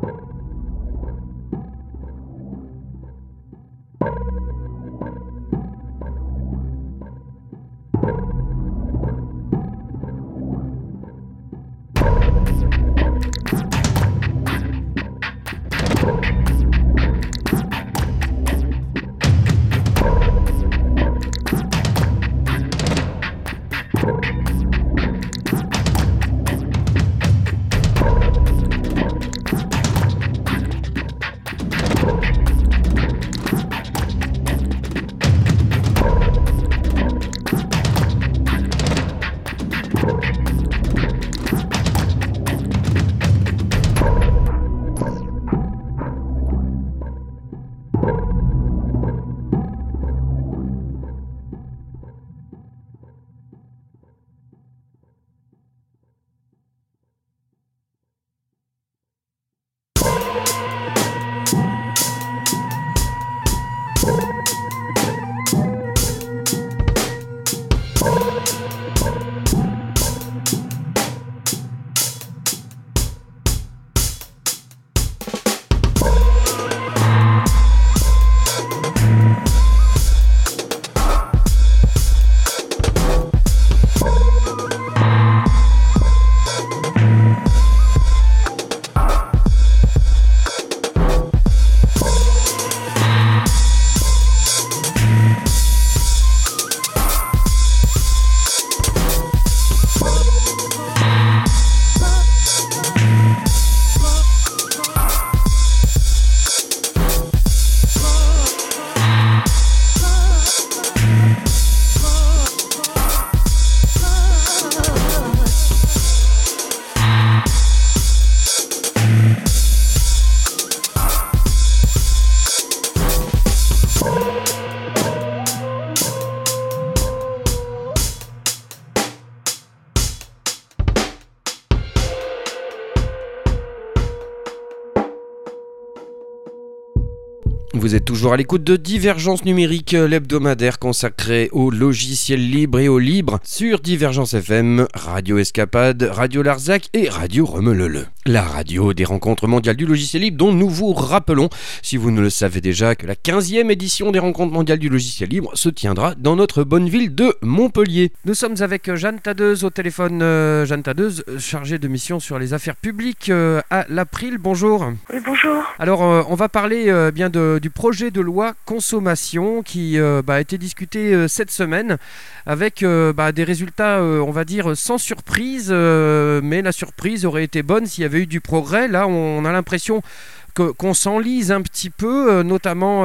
Vous êtes toujours à l'écoute de Divergence Numérique, l'hebdomadaire consacré au logiciel libre et au libre sur Divergence FM, Radio Escapade, Radio Larzac et Radio Remelele. La radio des rencontres mondiales du logiciel libre dont nous vous rappelons, si vous ne le savez déjà, que la 15e édition des rencontres mondiales du logiciel libre se tiendra dans notre bonne ville de Montpellier. Nous sommes avec Jeanne Tadeuse au téléphone. Jeanne Tadeuse, chargée de mission sur les affaires publiques à l'April. Bonjour. Oui, bonjour. Alors, on va parler bien du projet de loi consommation qui a été discuté cette semaine avec des résultats, on va dire, sans surprise, mais la surprise aurait été bonne s'il y avait eu du progrès. Là, on a l'impression qu'on s'enlise un petit peu, notamment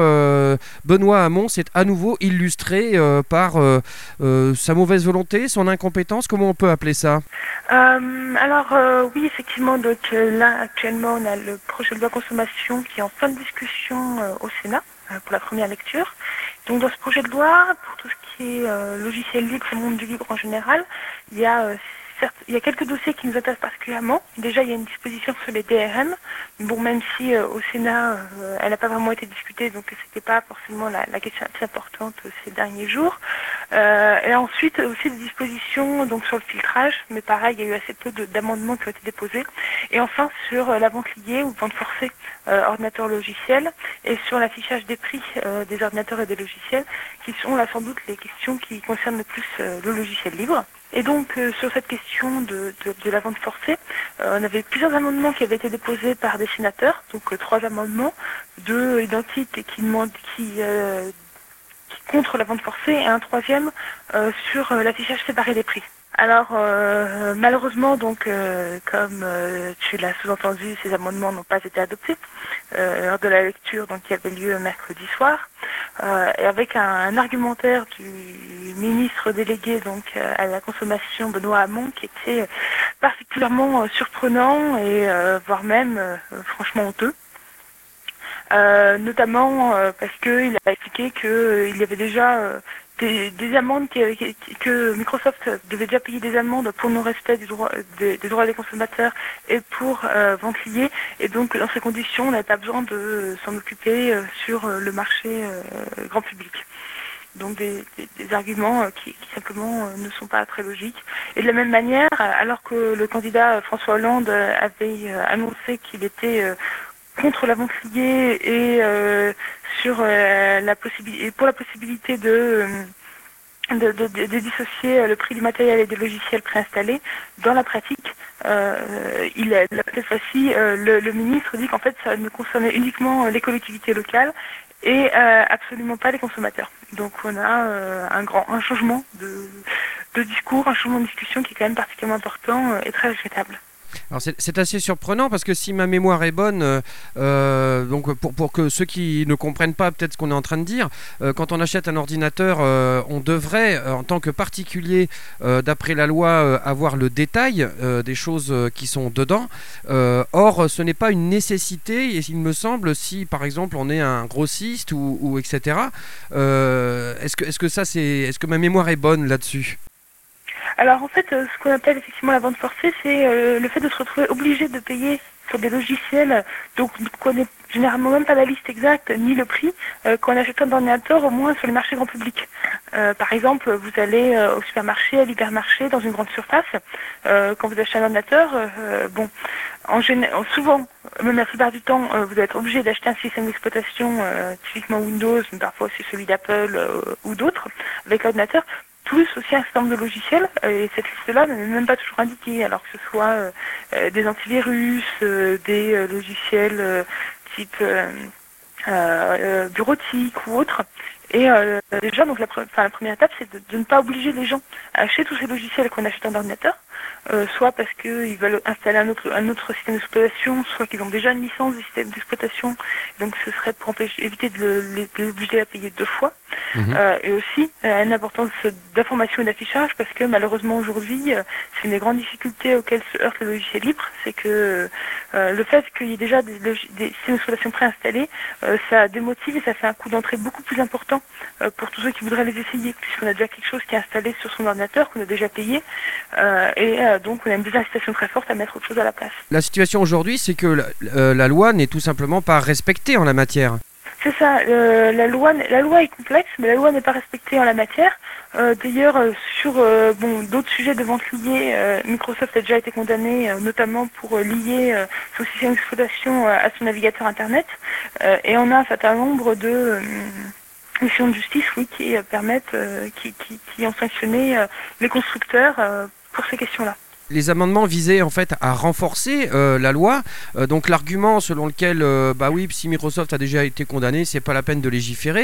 Benoît Hamon s'est à nouveau illustré par sa mauvaise volonté, son incompétence, comment on peut appeler ça ? Oui, effectivement, donc là actuellement on a le projet de loi consommation qui est en fin de discussion au Sénat pour la première lecture. Donc dans ce projet de loi, pour tout ce qui est logiciel libre et monde du libre en général, il y a quelques dossiers qui nous intéressent particulièrement. Déjà, il y a une disposition sur les DRM. Bon, même si au Sénat, elle n'a pas vraiment été discutée, donc c'était pas forcément la question assez importante ces derniers jours. Et ensuite, aussi des dispositions donc sur le filtrage, mais pareil, il y a eu assez peu d'amendements qui ont été déposés. Et enfin, sur la vente liée ou vente forcée ordinateur logiciel, et sur l'affichage des prix des ordinateurs et des logiciels, qui sont là sans doute les questions qui concernent le plus le logiciel libre. Et donc sur cette question de la vente forcée, on avait plusieurs amendements qui avaient été déposés par des sénateurs, donc 3 amendements, 2 identiques qui contre la vente forcée et un 3e sur l'affichage séparé des prix. Alors malheureusement donc comme tu l'as sous-entendu, ces amendements n'ont pas été adoptés lors de la lecture donc qui avait lieu mercredi soir et avec un argumentaire du ministre délégué donc à la consommation Benoît Hamon qui était particulièrement surprenant et voire même franchement honteux. Notamment parce qu'il a expliqué qu'il y avait déjà des amendes que Microsoft devait déjà payer des amendes pour non-respect des droits des consommateurs et pour vente liée. Et donc dans ces conditions, on n'avait pas besoin de s'en occuper sur le marché grand public. Donc des arguments qui simplement ne sont pas très logiques. Et de la même manière, alors que le candidat François Hollande avait annoncé qu'il était contre la vente liée et sur pour la possibilité de dissocier le prix du matériel et des logiciels préinstallés, dans la pratique, cette fois-ci, le ministre dit qu'en fait ça ne concernait uniquement les collectivités locales et absolument pas les consommateurs. Donc on a un changement de discours, un changement de discussion qui est quand même particulièrement important et très regrettable. Alors c'est assez surprenant parce que si ma mémoire est bonne, donc pour que ceux qui ne comprennent pas peut-être ce qu'on est en train de dire, quand on achète un ordinateur, on devrait en tant que particulier, d'après la loi, avoir le détail des choses qui sont dedans. Or, ce n'est pas une nécessité, et il me semble, si par exemple on est un grossiste ou etc. Est-ce que ma mémoire est bonne là-dessus ? Alors en fait, ce qu'on appelle effectivement la vente forcée, c'est le fait de se retrouver obligé de payer sur des logiciels, donc on ne connaît généralement même pas la liste exacte ni le prix, quand on achète un ordinateur, au moins sur les marchés grand public. Par exemple, vous allez au supermarché, à l'hypermarché, dans une grande surface, quand vous achetez un ordinateur, souvent, même la plupart du temps, vous allez être obligé d'acheter un système d'exploitation, typiquement Windows, mais parfois aussi celui d'Apple ou d'autres, avec l'ordinateur, plus aussi un certain nombre de logiciels, et cette liste-là n'est même pas toujours indiquée, alors que ce soit des antivirus, des logiciels type bureautique ou autre. Et déjà, donc la première étape, c'est de ne pas obliger les gens à acheter tous ces logiciels qu'on achète un ordinateur, soit parce qu'ils veulent installer un autre système d'exploitation, soit qu'ils ont déjà une licence du système d'exploitation, donc ce serait pour éviter de les obliger à payer 2 fois. Et aussi une importance d'information et d'affichage, parce que malheureusement aujourd'hui, c'est une des grandes difficultés auxquelles se heurte le logiciel libre, c'est que le fait qu'il y ait déjà des systèmes d'exploitation préinstallés, ça démotive et ça fait un coût d'entrée beaucoup plus important pour tous ceux qui voudraient les essayer, puisqu'on a déjà quelque chose qui est installé sur son ordinateur, qu'on a déjà payé, donc on a une désincitation très forte à mettre autre chose à la place. La situation aujourd'hui, c'est que la loi n'est tout simplement pas respectée en la matière. C'est ça, la loi est complexe, mais la loi n'est pas respectée en la matière. D'ailleurs, sur d'autres sujets de vente liée, Microsoft a déjà été condamné, notamment pour lier son système d'exploitation à son navigateur Internet. Et on a un certain nombre de décisions de justice, qui permettent, qui ont sanctionné les constructeurs pour ces questions-là. Les amendements visaient en fait à renforcer la loi. Donc l'argument selon lequel, oui, si Microsoft a déjà été condamné, c'est pas la peine de légiférer.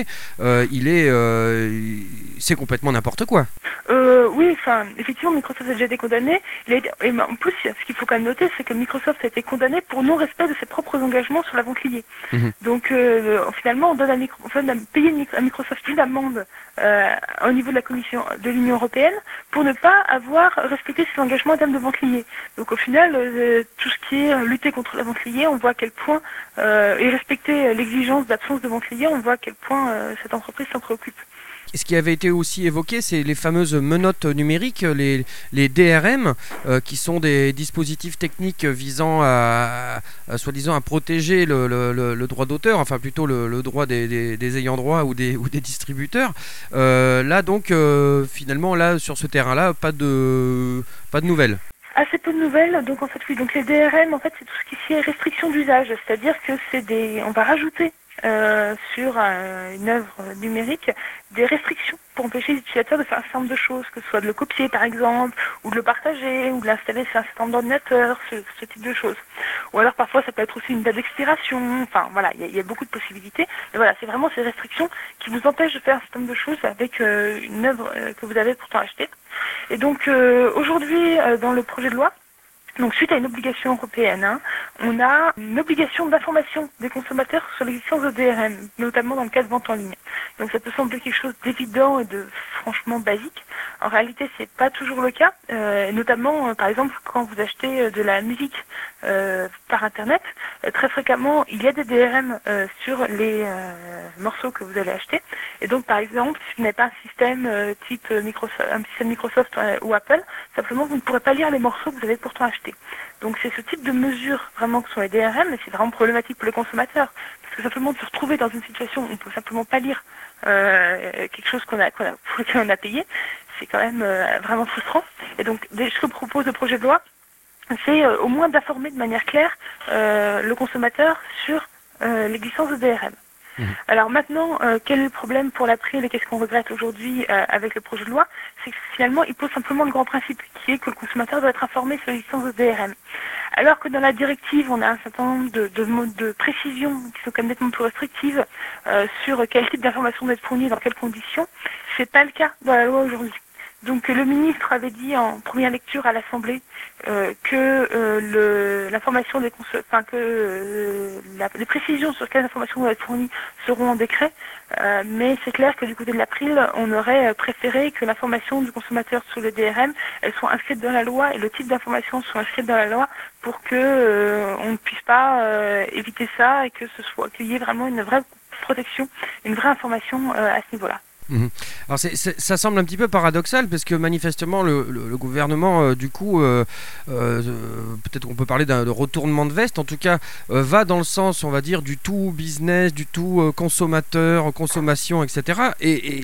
C'est complètement n'importe quoi. Oui, effectivement, Microsoft a déjà été condamné. Et en plus, ce qu'il faut quand même noter, c'est que Microsoft a été condamné pour non-respect de ses propres engagements sur la vente liée. Donc, finalement, on paye à Microsoft une amende au niveau de la Commission de l'Union européenne pour ne pas avoir respecté ses engagements en termes de vente liée. Donc, au final, tout ce qui est lutter contre la vente liée, on voit à quel point, et respecter l'exigence d'absence de vente liée, on voit à quel point cette entreprise s'en préoccupe. Ce qui avait été aussi évoqué, c'est les fameuses menottes numériques, les DRM, qui sont des dispositifs techniques visant soi-disant à protéger le droit d'auteur, enfin plutôt le droit des ayants droit ou des distributeurs. Là donc, finalement, là sur ce terrain-là, pas de nouvelles. Assez peu de nouvelles, donc en fait oui, donc les DRM, en fait c'est tout ce qui est restriction d'usage, c'est-à-dire que on va rajouter sur une œuvre numérique des restrictions pour empêcher les utilisateurs de faire un certain nombre de choses, que ce soit de le copier par exemple, ou de le partager, ou de l'installer sur un certain nombre d'ordinateurs, ce type de choses. Ou alors parfois ça peut être aussi une date d'expiration, enfin voilà, il y a beaucoup de possibilités. Et voilà, c'est vraiment ces restrictions qui vous empêchent de faire un certain nombre de choses avec une œuvre que vous avez pourtant achetée. Et donc aujourd'hui, dans le projet de loi, donc suite à une obligation européenne, on a une obligation d'information des consommateurs sur l'existence de DRM, notamment dans le cas de vente en ligne. Donc ça peut sembler quelque chose d'évident et de franchement basique. En réalité, c'est pas toujours le cas, notamment par exemple quand vous achetez de la musique par Internet, très fréquemment il y a des DRM sur les morceaux que vous allez acheter. Et donc par exemple, si vous n'avez pas un système type Microsoft ou Apple, simplement vous ne pourrez pas lire les morceaux que vous avez pourtant achetés. Donc c'est ce type de mesures vraiment que sont les DRM, et c'est vraiment problématique pour les consommateurs. Parce que simplement de se retrouver dans une situation où on peut simplement pas lire quelque chose pour lequel on a payé, c'est quand même vraiment frustrant. Et donc ce que propose le projet de loi, c'est au moins d'informer de manière claire le consommateur sur l'existence de DRM. Alors maintenant, quel est le problème pour l'April et qu'est-ce qu'on regrette aujourd'hui avec le projet de loi? C'est que finalement, il pose simplement le grand principe qui est que le consommateur doit être informé sur l'existence de DRM. Alors que dans la directive, on a un certain nombre de précisions qui sont quand même nettement plus restrictives sur quel type d'information doit être fournie, dans quelles conditions. C'est pas le cas dans la loi aujourd'hui. Donc le ministre avait dit en première lecture à l'Assemblée que l'information des les précisions sur quelles informations doivent être fournies seront en décret, mais c'est clair que du côté de l'April, on aurait préféré que l'information du consommateur sur le DRM elle soit inscrite dans la loi et le type d'information soit inscrite dans la loi pour que on ne puisse pas éviter ça et que qu'il y ait vraiment une vraie protection, une vraie information à ce niveau-là. Alors ça semble un petit peu paradoxal parce que manifestement le gouvernement du coup peut-être qu'on peut parler d'un retournement de veste, en tout cas va dans le sens on va dire du tout business, du tout consommateur, consommation, etc. Et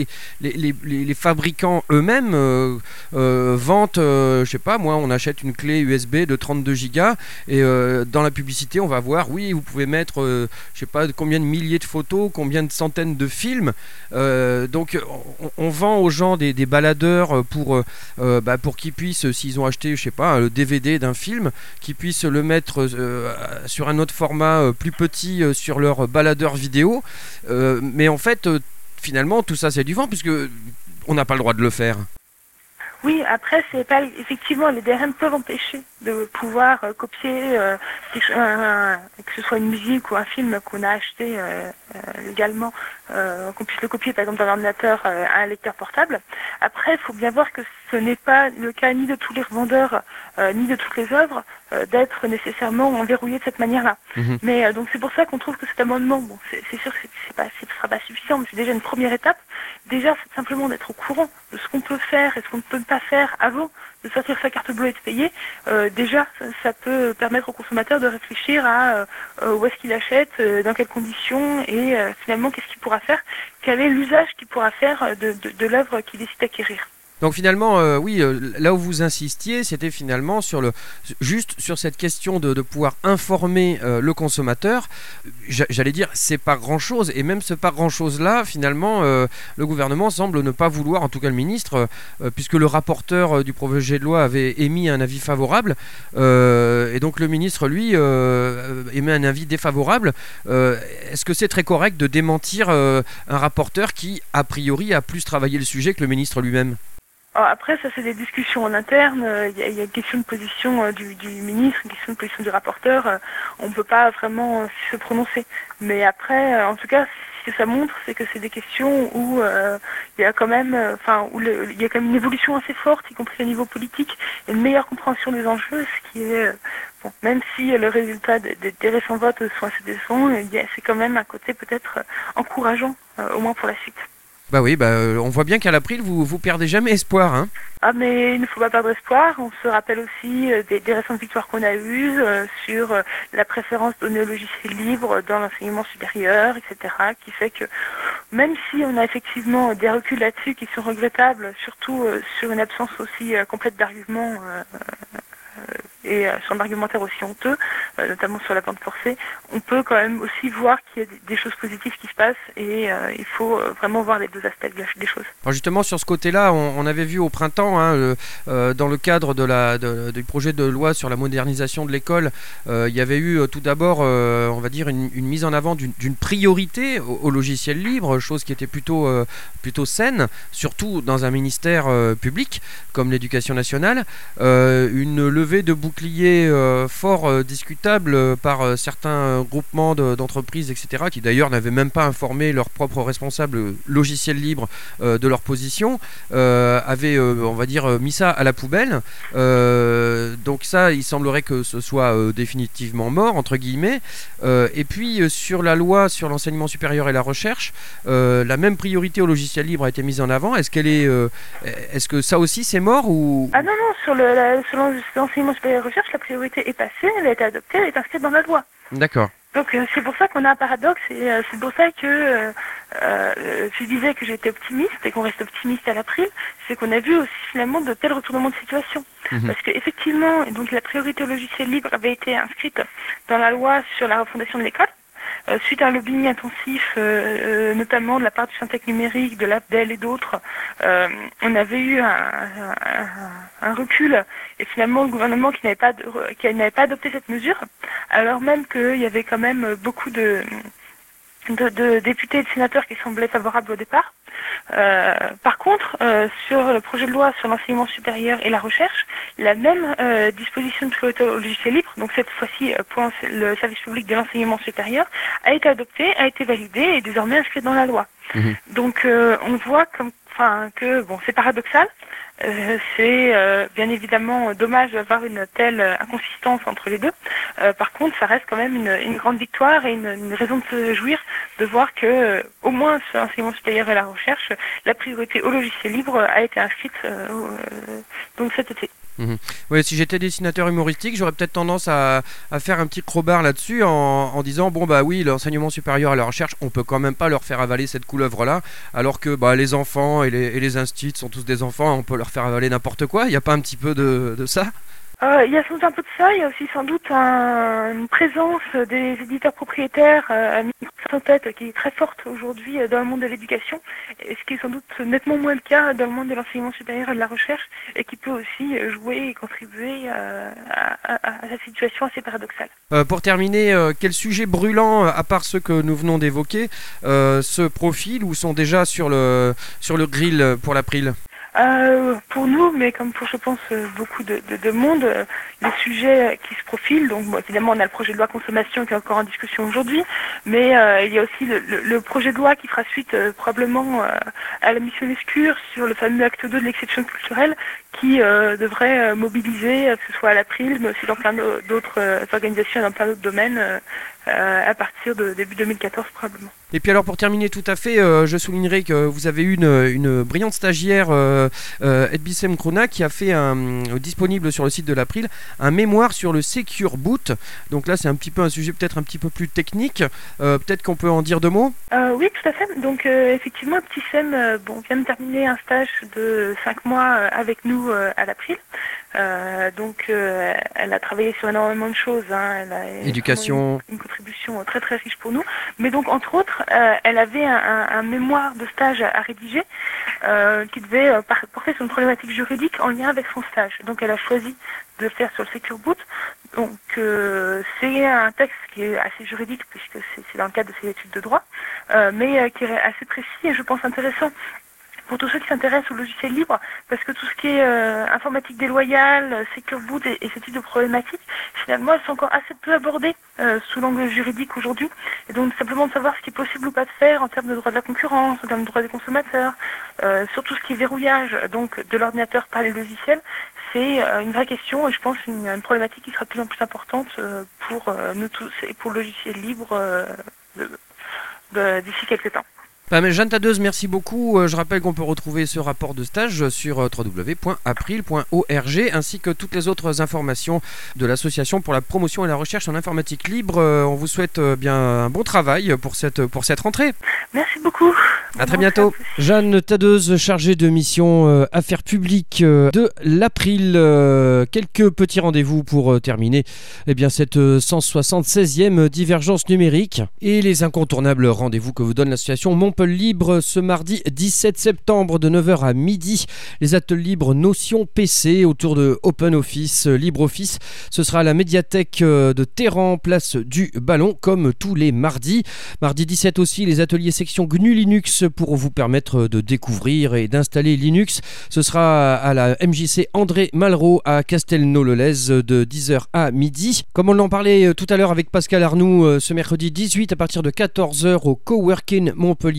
les fabricants eux-mêmes vantent, je sais pas moi, on achète une clé USB de 32 Go et dans la publicité on va voir oui vous pouvez mettre je sais pas combien de milliers de photos, combien de centaines de films. Donc on vend aux gens des baladeurs pour qu'ils puissent, s'ils ont acheté je sais pas le DVD d'un film, qu'ils puissent le mettre sur un autre format plus petit sur leur baladeur vidéo, mais en fait finalement tout ça c'est du vent puisque on n'a pas le droit de le faire. Oui, après, c'est pas effectivement les DRM peuvent empêcher de pouvoir copier que ce soit une musique ou un film qu'on a acheté légalement, qu'on puisse le copier par exemple d'un ordinateur à un lecteur portable. Après, il faut bien voir que ce n'est pas le cas ni de tous les revendeurs ni de toutes les œuvres d'être nécessairement verrouillés de cette manière-là. Mais donc c'est pour ça qu'on trouve que cet amendement, bon, c'est sûr que ce sera pas suffisant, mais c'est déjà une première étape. Déjà, c'est simplement d'être au courant de ce qu'on peut faire et ce qu'on ne peut pas faire avant de sortir sa carte bleue et de payer. Déjà, ça peut permettre au consommateur de réfléchir à où est-ce qu'il achète, dans quelles conditions et finalement qu'est-ce qu'il pourra faire, quel est l'usage qu'il pourra faire de l'œuvre qu'il décide d'acquérir. Donc finalement, oui, là où vous insistiez, c'était finalement juste sur cette question de pouvoir informer le consommateur. J'allais dire, c'est pas grand-chose, et même ce pas grand-chose-là, finalement, le gouvernement semble ne pas vouloir, en tout cas le ministre, puisque le rapporteur du projet de loi avait émis un avis favorable, et donc le ministre, lui, émet un avis défavorable. Est-ce que c'est très correct de démentir un rapporteur qui, a priori, a plus travaillé le sujet que le ministre lui-même ? Après, ça c'est des discussions en interne, il y a une question de position du ministre, une question de position du rapporteur, on ne peut pas vraiment se prononcer. Mais après, en tout cas, ce que ça montre, c'est que c'est des questions où il y a quand même, il y a quand même une évolution assez forte, y compris au niveau politique, et une meilleure compréhension des enjeux, ce qui est, bon, même si le résultat des récents votes sont assez décevants, c'est quand même un côté peut-être encourageant, au moins pour la suite. Bah oui, on voit bien qu'à l'April, vous perdez jamais espoir, hein. Ah, mais il ne faut pas perdre espoir. On se rappelle aussi des récentes victoires qu'on a eues sur la préférence donnée au logiciel libre dans l'enseignement supérieur, etc., qui fait que même si on a effectivement des reculs là-dessus qui sont regrettables, surtout sur une absence aussi complète d'arguments et sur un argumentaire aussi honteux, notamment sur la bande forcée, on peut quand même aussi voir qu'il y a des choses positives qui se passent et il faut vraiment voir les deux aspects des choses. Alors justement sur ce côté-là, on avait vu au printemps, hein, dans le cadre du projet de loi sur la modernisation de l'école, il y avait eu tout d'abord, on va dire, une mise en avant d'une priorité au logiciel libre, chose qui était plutôt saine, surtout dans un ministère public comme l'éducation nationale, une levée de bouclier fort discutable par certains groupements d'entreprises, etc., qui d'ailleurs n'avaient même pas informé leurs propres responsables logiciels libres de leur position, avaient, on va dire, mis ça à la poubelle. Donc ça, il semblerait que ce soit définitivement mort, entre guillemets. Et puis, sur la loi sur l'enseignement supérieur et la recherche, la même priorité au logiciel libre a été mise en avant. Est-ce que ça aussi c'est mort ou... Ah non, sur l'enseignement supérieur recherche, la priorité est passée, elle a été adoptée, elle est inscrite dans la loi. D'accord. Donc c'est pour ça qu'on a un paradoxe et c'est pour ça que je disais que j'étais optimiste et qu'on reste optimiste à l'April, c'est qu'on a vu aussi finalement de tels retournements de situation. Parce qu'effectivement, donc la priorité au logiciel libre avait été inscrite dans la loi sur la refondation de l'école. Suite à un lobbying intensif, notamment de la part du Syntec numérique, de l'APDEL et d'autres, on avait eu un recul et finalement le gouvernement qui n'avait pas adopté cette mesure, alors même qu'il y avait quand même beaucoup de députés et de sénateurs qui semblaient favorables au départ. Par contre, sur le projet de loi sur l'enseignement supérieur et la recherche, la même disposition de priorité au logiciel libre, donc cette fois-ci pour le service public de l'enseignement supérieur, a été adoptée, a été validée et désormais inscrite dans la loi. Donc on voit que bon, c'est paradoxal. C'est bien évidemment dommage d'avoir une telle inconsistance entre les deux. Par contre, ça reste quand même une grande victoire et une raison de se jouir de voir que, au moins sur l'enseignement supérieur et la recherche, la priorité au logiciel libre a été inscrite donc cet été. Ouais, si j'étais dessinateur humoristique, j'aurais peut-être tendance à faire un petit crowbar là-dessus en disant bon bah oui, l'enseignement supérieur à la recherche, on peut quand même pas leur faire avaler cette couleuvre-là, alors que bah, les enfants et les instituts sont tous des enfants, on peut leur faire avaler n'importe quoi. Il n'y a pas un petit peu de ça ? Il y a sans doute un peu de ça, il y a aussi sans doute une présence des éditeurs propriétaires à Microsoft qui est très forte aujourd'hui dans le monde de l'éducation, ce qui est sans doute nettement moins le cas dans le monde de l'enseignement supérieur et de la recherche, et qui peut aussi jouer et contribuer à cette situation assez paradoxale. Pour terminer, quel sujet brûlant, à part ceux que nous venons d'évoquer, se profilent ou sont déjà sur le grill pour l'April ? Pour nous, mais comme pour je pense beaucoup de monde, les sujets qui se profilent, donc bon, évidemment on a le projet de loi consommation qui est encore en discussion aujourd'hui, mais il y a aussi le projet de loi qui fera suite probablement à la mission Lescure sur le fameux acte 2 de l'exception culturelle qui devrait mobiliser, que ce soit à l'April, mais aussi dans plein d'autres organisations et dans plein d'autres domaines à partir de début 2014 probablement. Et puis alors pour terminer tout à fait, je soulignerai que vous avez eu une brillante stagiaire, Edbissem Krona, qui a fait disponible sur le site de l'April un mémoire sur le Secure Boot. Donc là c'est un petit peu un sujet peut-être un petit peu plus technique, peut-être qu'on peut en dire deux mots. Oui, tout à fait. Donc effectivement, Edbissem vient de terminer un stage de 5 mois avec nous à l'April. Donc elle a travaillé sur énormément de choses, elle a éducation, une contribution très très riche pour nous, mais donc entre autres elle avait un mémoire de stage à rédiger qui devait porter sur une problématique juridique en lien avec son stage. Donc elle a choisi de le faire sur le Secure Boot. Donc c'est un texte qui est assez juridique puisque c'est dans le cadre de ses études de droit, mais qui est assez précis et je pense intéressant pour tous ceux qui s'intéressent au logiciel libre, parce que tout ce qui est informatique déloyale, Secure Boot et ce type de problématiques, finalement, elles sont encore assez peu abordées sous l'angle juridique aujourd'hui. Et donc, simplement de savoir ce qui est possible ou pas de faire en termes de droit de la concurrence, en termes de droit des consommateurs, sur tout ce qui est verrouillage donc de l'ordinateur par les logiciels, c'est une vraie question et je pense une problématique qui sera de plus en plus importante pour nous tous et pour le logiciel libre d'ici quelques temps. Jeanne Tadeuse, merci beaucoup. Je rappelle qu'on peut retrouver ce rapport de stage sur www.april.org ainsi que toutes les autres informations de l'association pour la promotion et la recherche en informatique libre. On vous souhaite bien un bon travail pour cette rentrée. Merci beaucoup. À très bientôt. Jeanne Tadeuse, chargée de mission affaires publiques de l'April. Quelques petits rendez-vous pour terminer cette 176e divergence numérique et les incontournables rendez-vous que vous donne l'association Montpellier Libre ce mardi 17 septembre de 9h à midi. Les ateliers libres Notion PC autour de OpenOffice, LibreOffice. Ce sera à la médiathèque de Téhéran, place du Ballon, comme tous les mardis. Mardi 17 aussi, les ateliers section GNU Linux pour vous permettre de découvrir et d'installer Linux. Ce sera à la MJC André Malraux à Castelnau-le-Lez de 10h à midi. Comme on en parlait tout à l'heure avec Pascal Arnoux, ce mercredi 18 à partir de 14h au Coworking Montpellier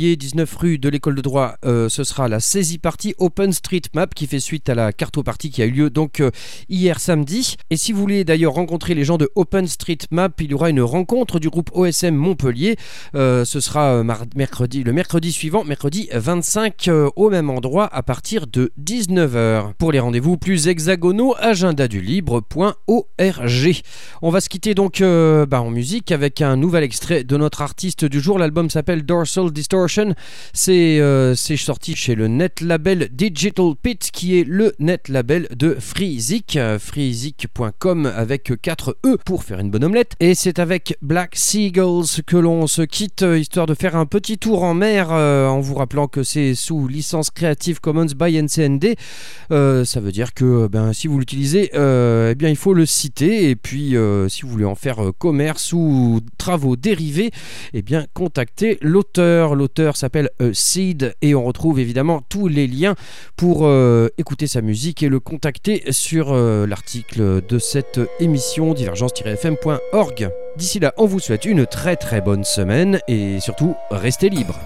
Montpellier, 19 rue de l'École de droit, ce sera la saisie partie OpenStreetMap qui fait suite à la cartopartie qui a eu lieu donc hier samedi. Et si vous voulez d'ailleurs rencontrer les gens de OpenStreetMap, il y aura une rencontre du groupe OSM Montpellier. Ce sera le mercredi suivant, mercredi 25 au même endroit à partir de 19h. Pour les rendez-vous plus hexagonaux, agendadulibre.org. On va se quitter donc en musique avec un nouvel extrait de notre artiste du jour. L'album s'appelle Dorsal Distortion. C'est sorti chez le net label Digital Pit qui est le net label de Freezik, freezik.com avec 4 E pour faire une bonne omelette. Et c'est avec Black Seagulls que l'on se quitte, histoire de faire un petit tour en mer en vous rappelant que c'est sous licence Creative Commons by NCND. Ça veut dire que si vous l'utilisez, il faut le citer. Et puis si vous voulez en faire commerce ou travaux dérivés, contactez l'auteur. L'auteur s'appelle Seed et on retrouve évidemment tous les liens pour écouter sa musique et le contacter sur l'article de cette émission divergence-fm.org. D'ici là, on vous souhaite une très très bonne semaine et surtout, restez libres.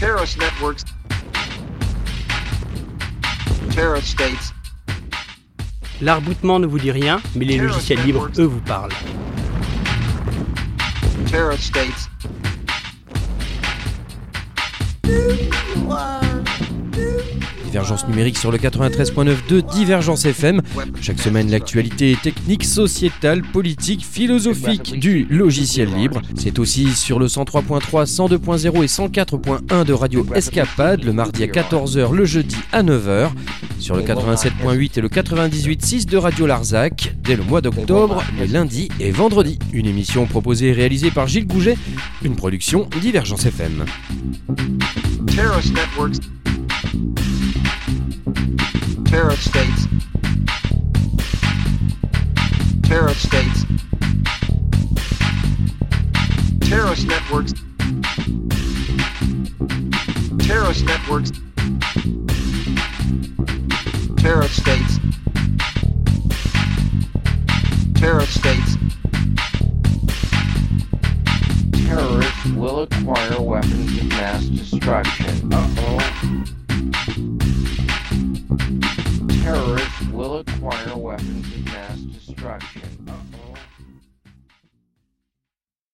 Terrorist networks. Terrorist states. L'arc-boutement ne vous dit rien, mais les logiciels libres, eux, vous parlent. Terrorist states. Divergence numérique sur le 93.9 de Divergence FM. Chaque semaine, l'actualité technique, sociétale, politique, philosophique du logiciel libre. C'est aussi sur le 103.3, 102.0 et 104.1 de Radio Escapade, le mardi à 14h, le jeudi à 9h. Sur le 87.8 et le 98.6 de Radio Larzac, dès le mois d'octobre, les lundis et vendredis. Une émission proposée et réalisée par Gilles Gouget, une production Divergence FM. Terrorist networks. Terrorist states. Terrorist states. Terrorist networks. Terrorist networks. Terrorist states. Terrorist states. Terrorists will acquire weapons of mass destruction. Terrorists will acquire weapons of mass destruction.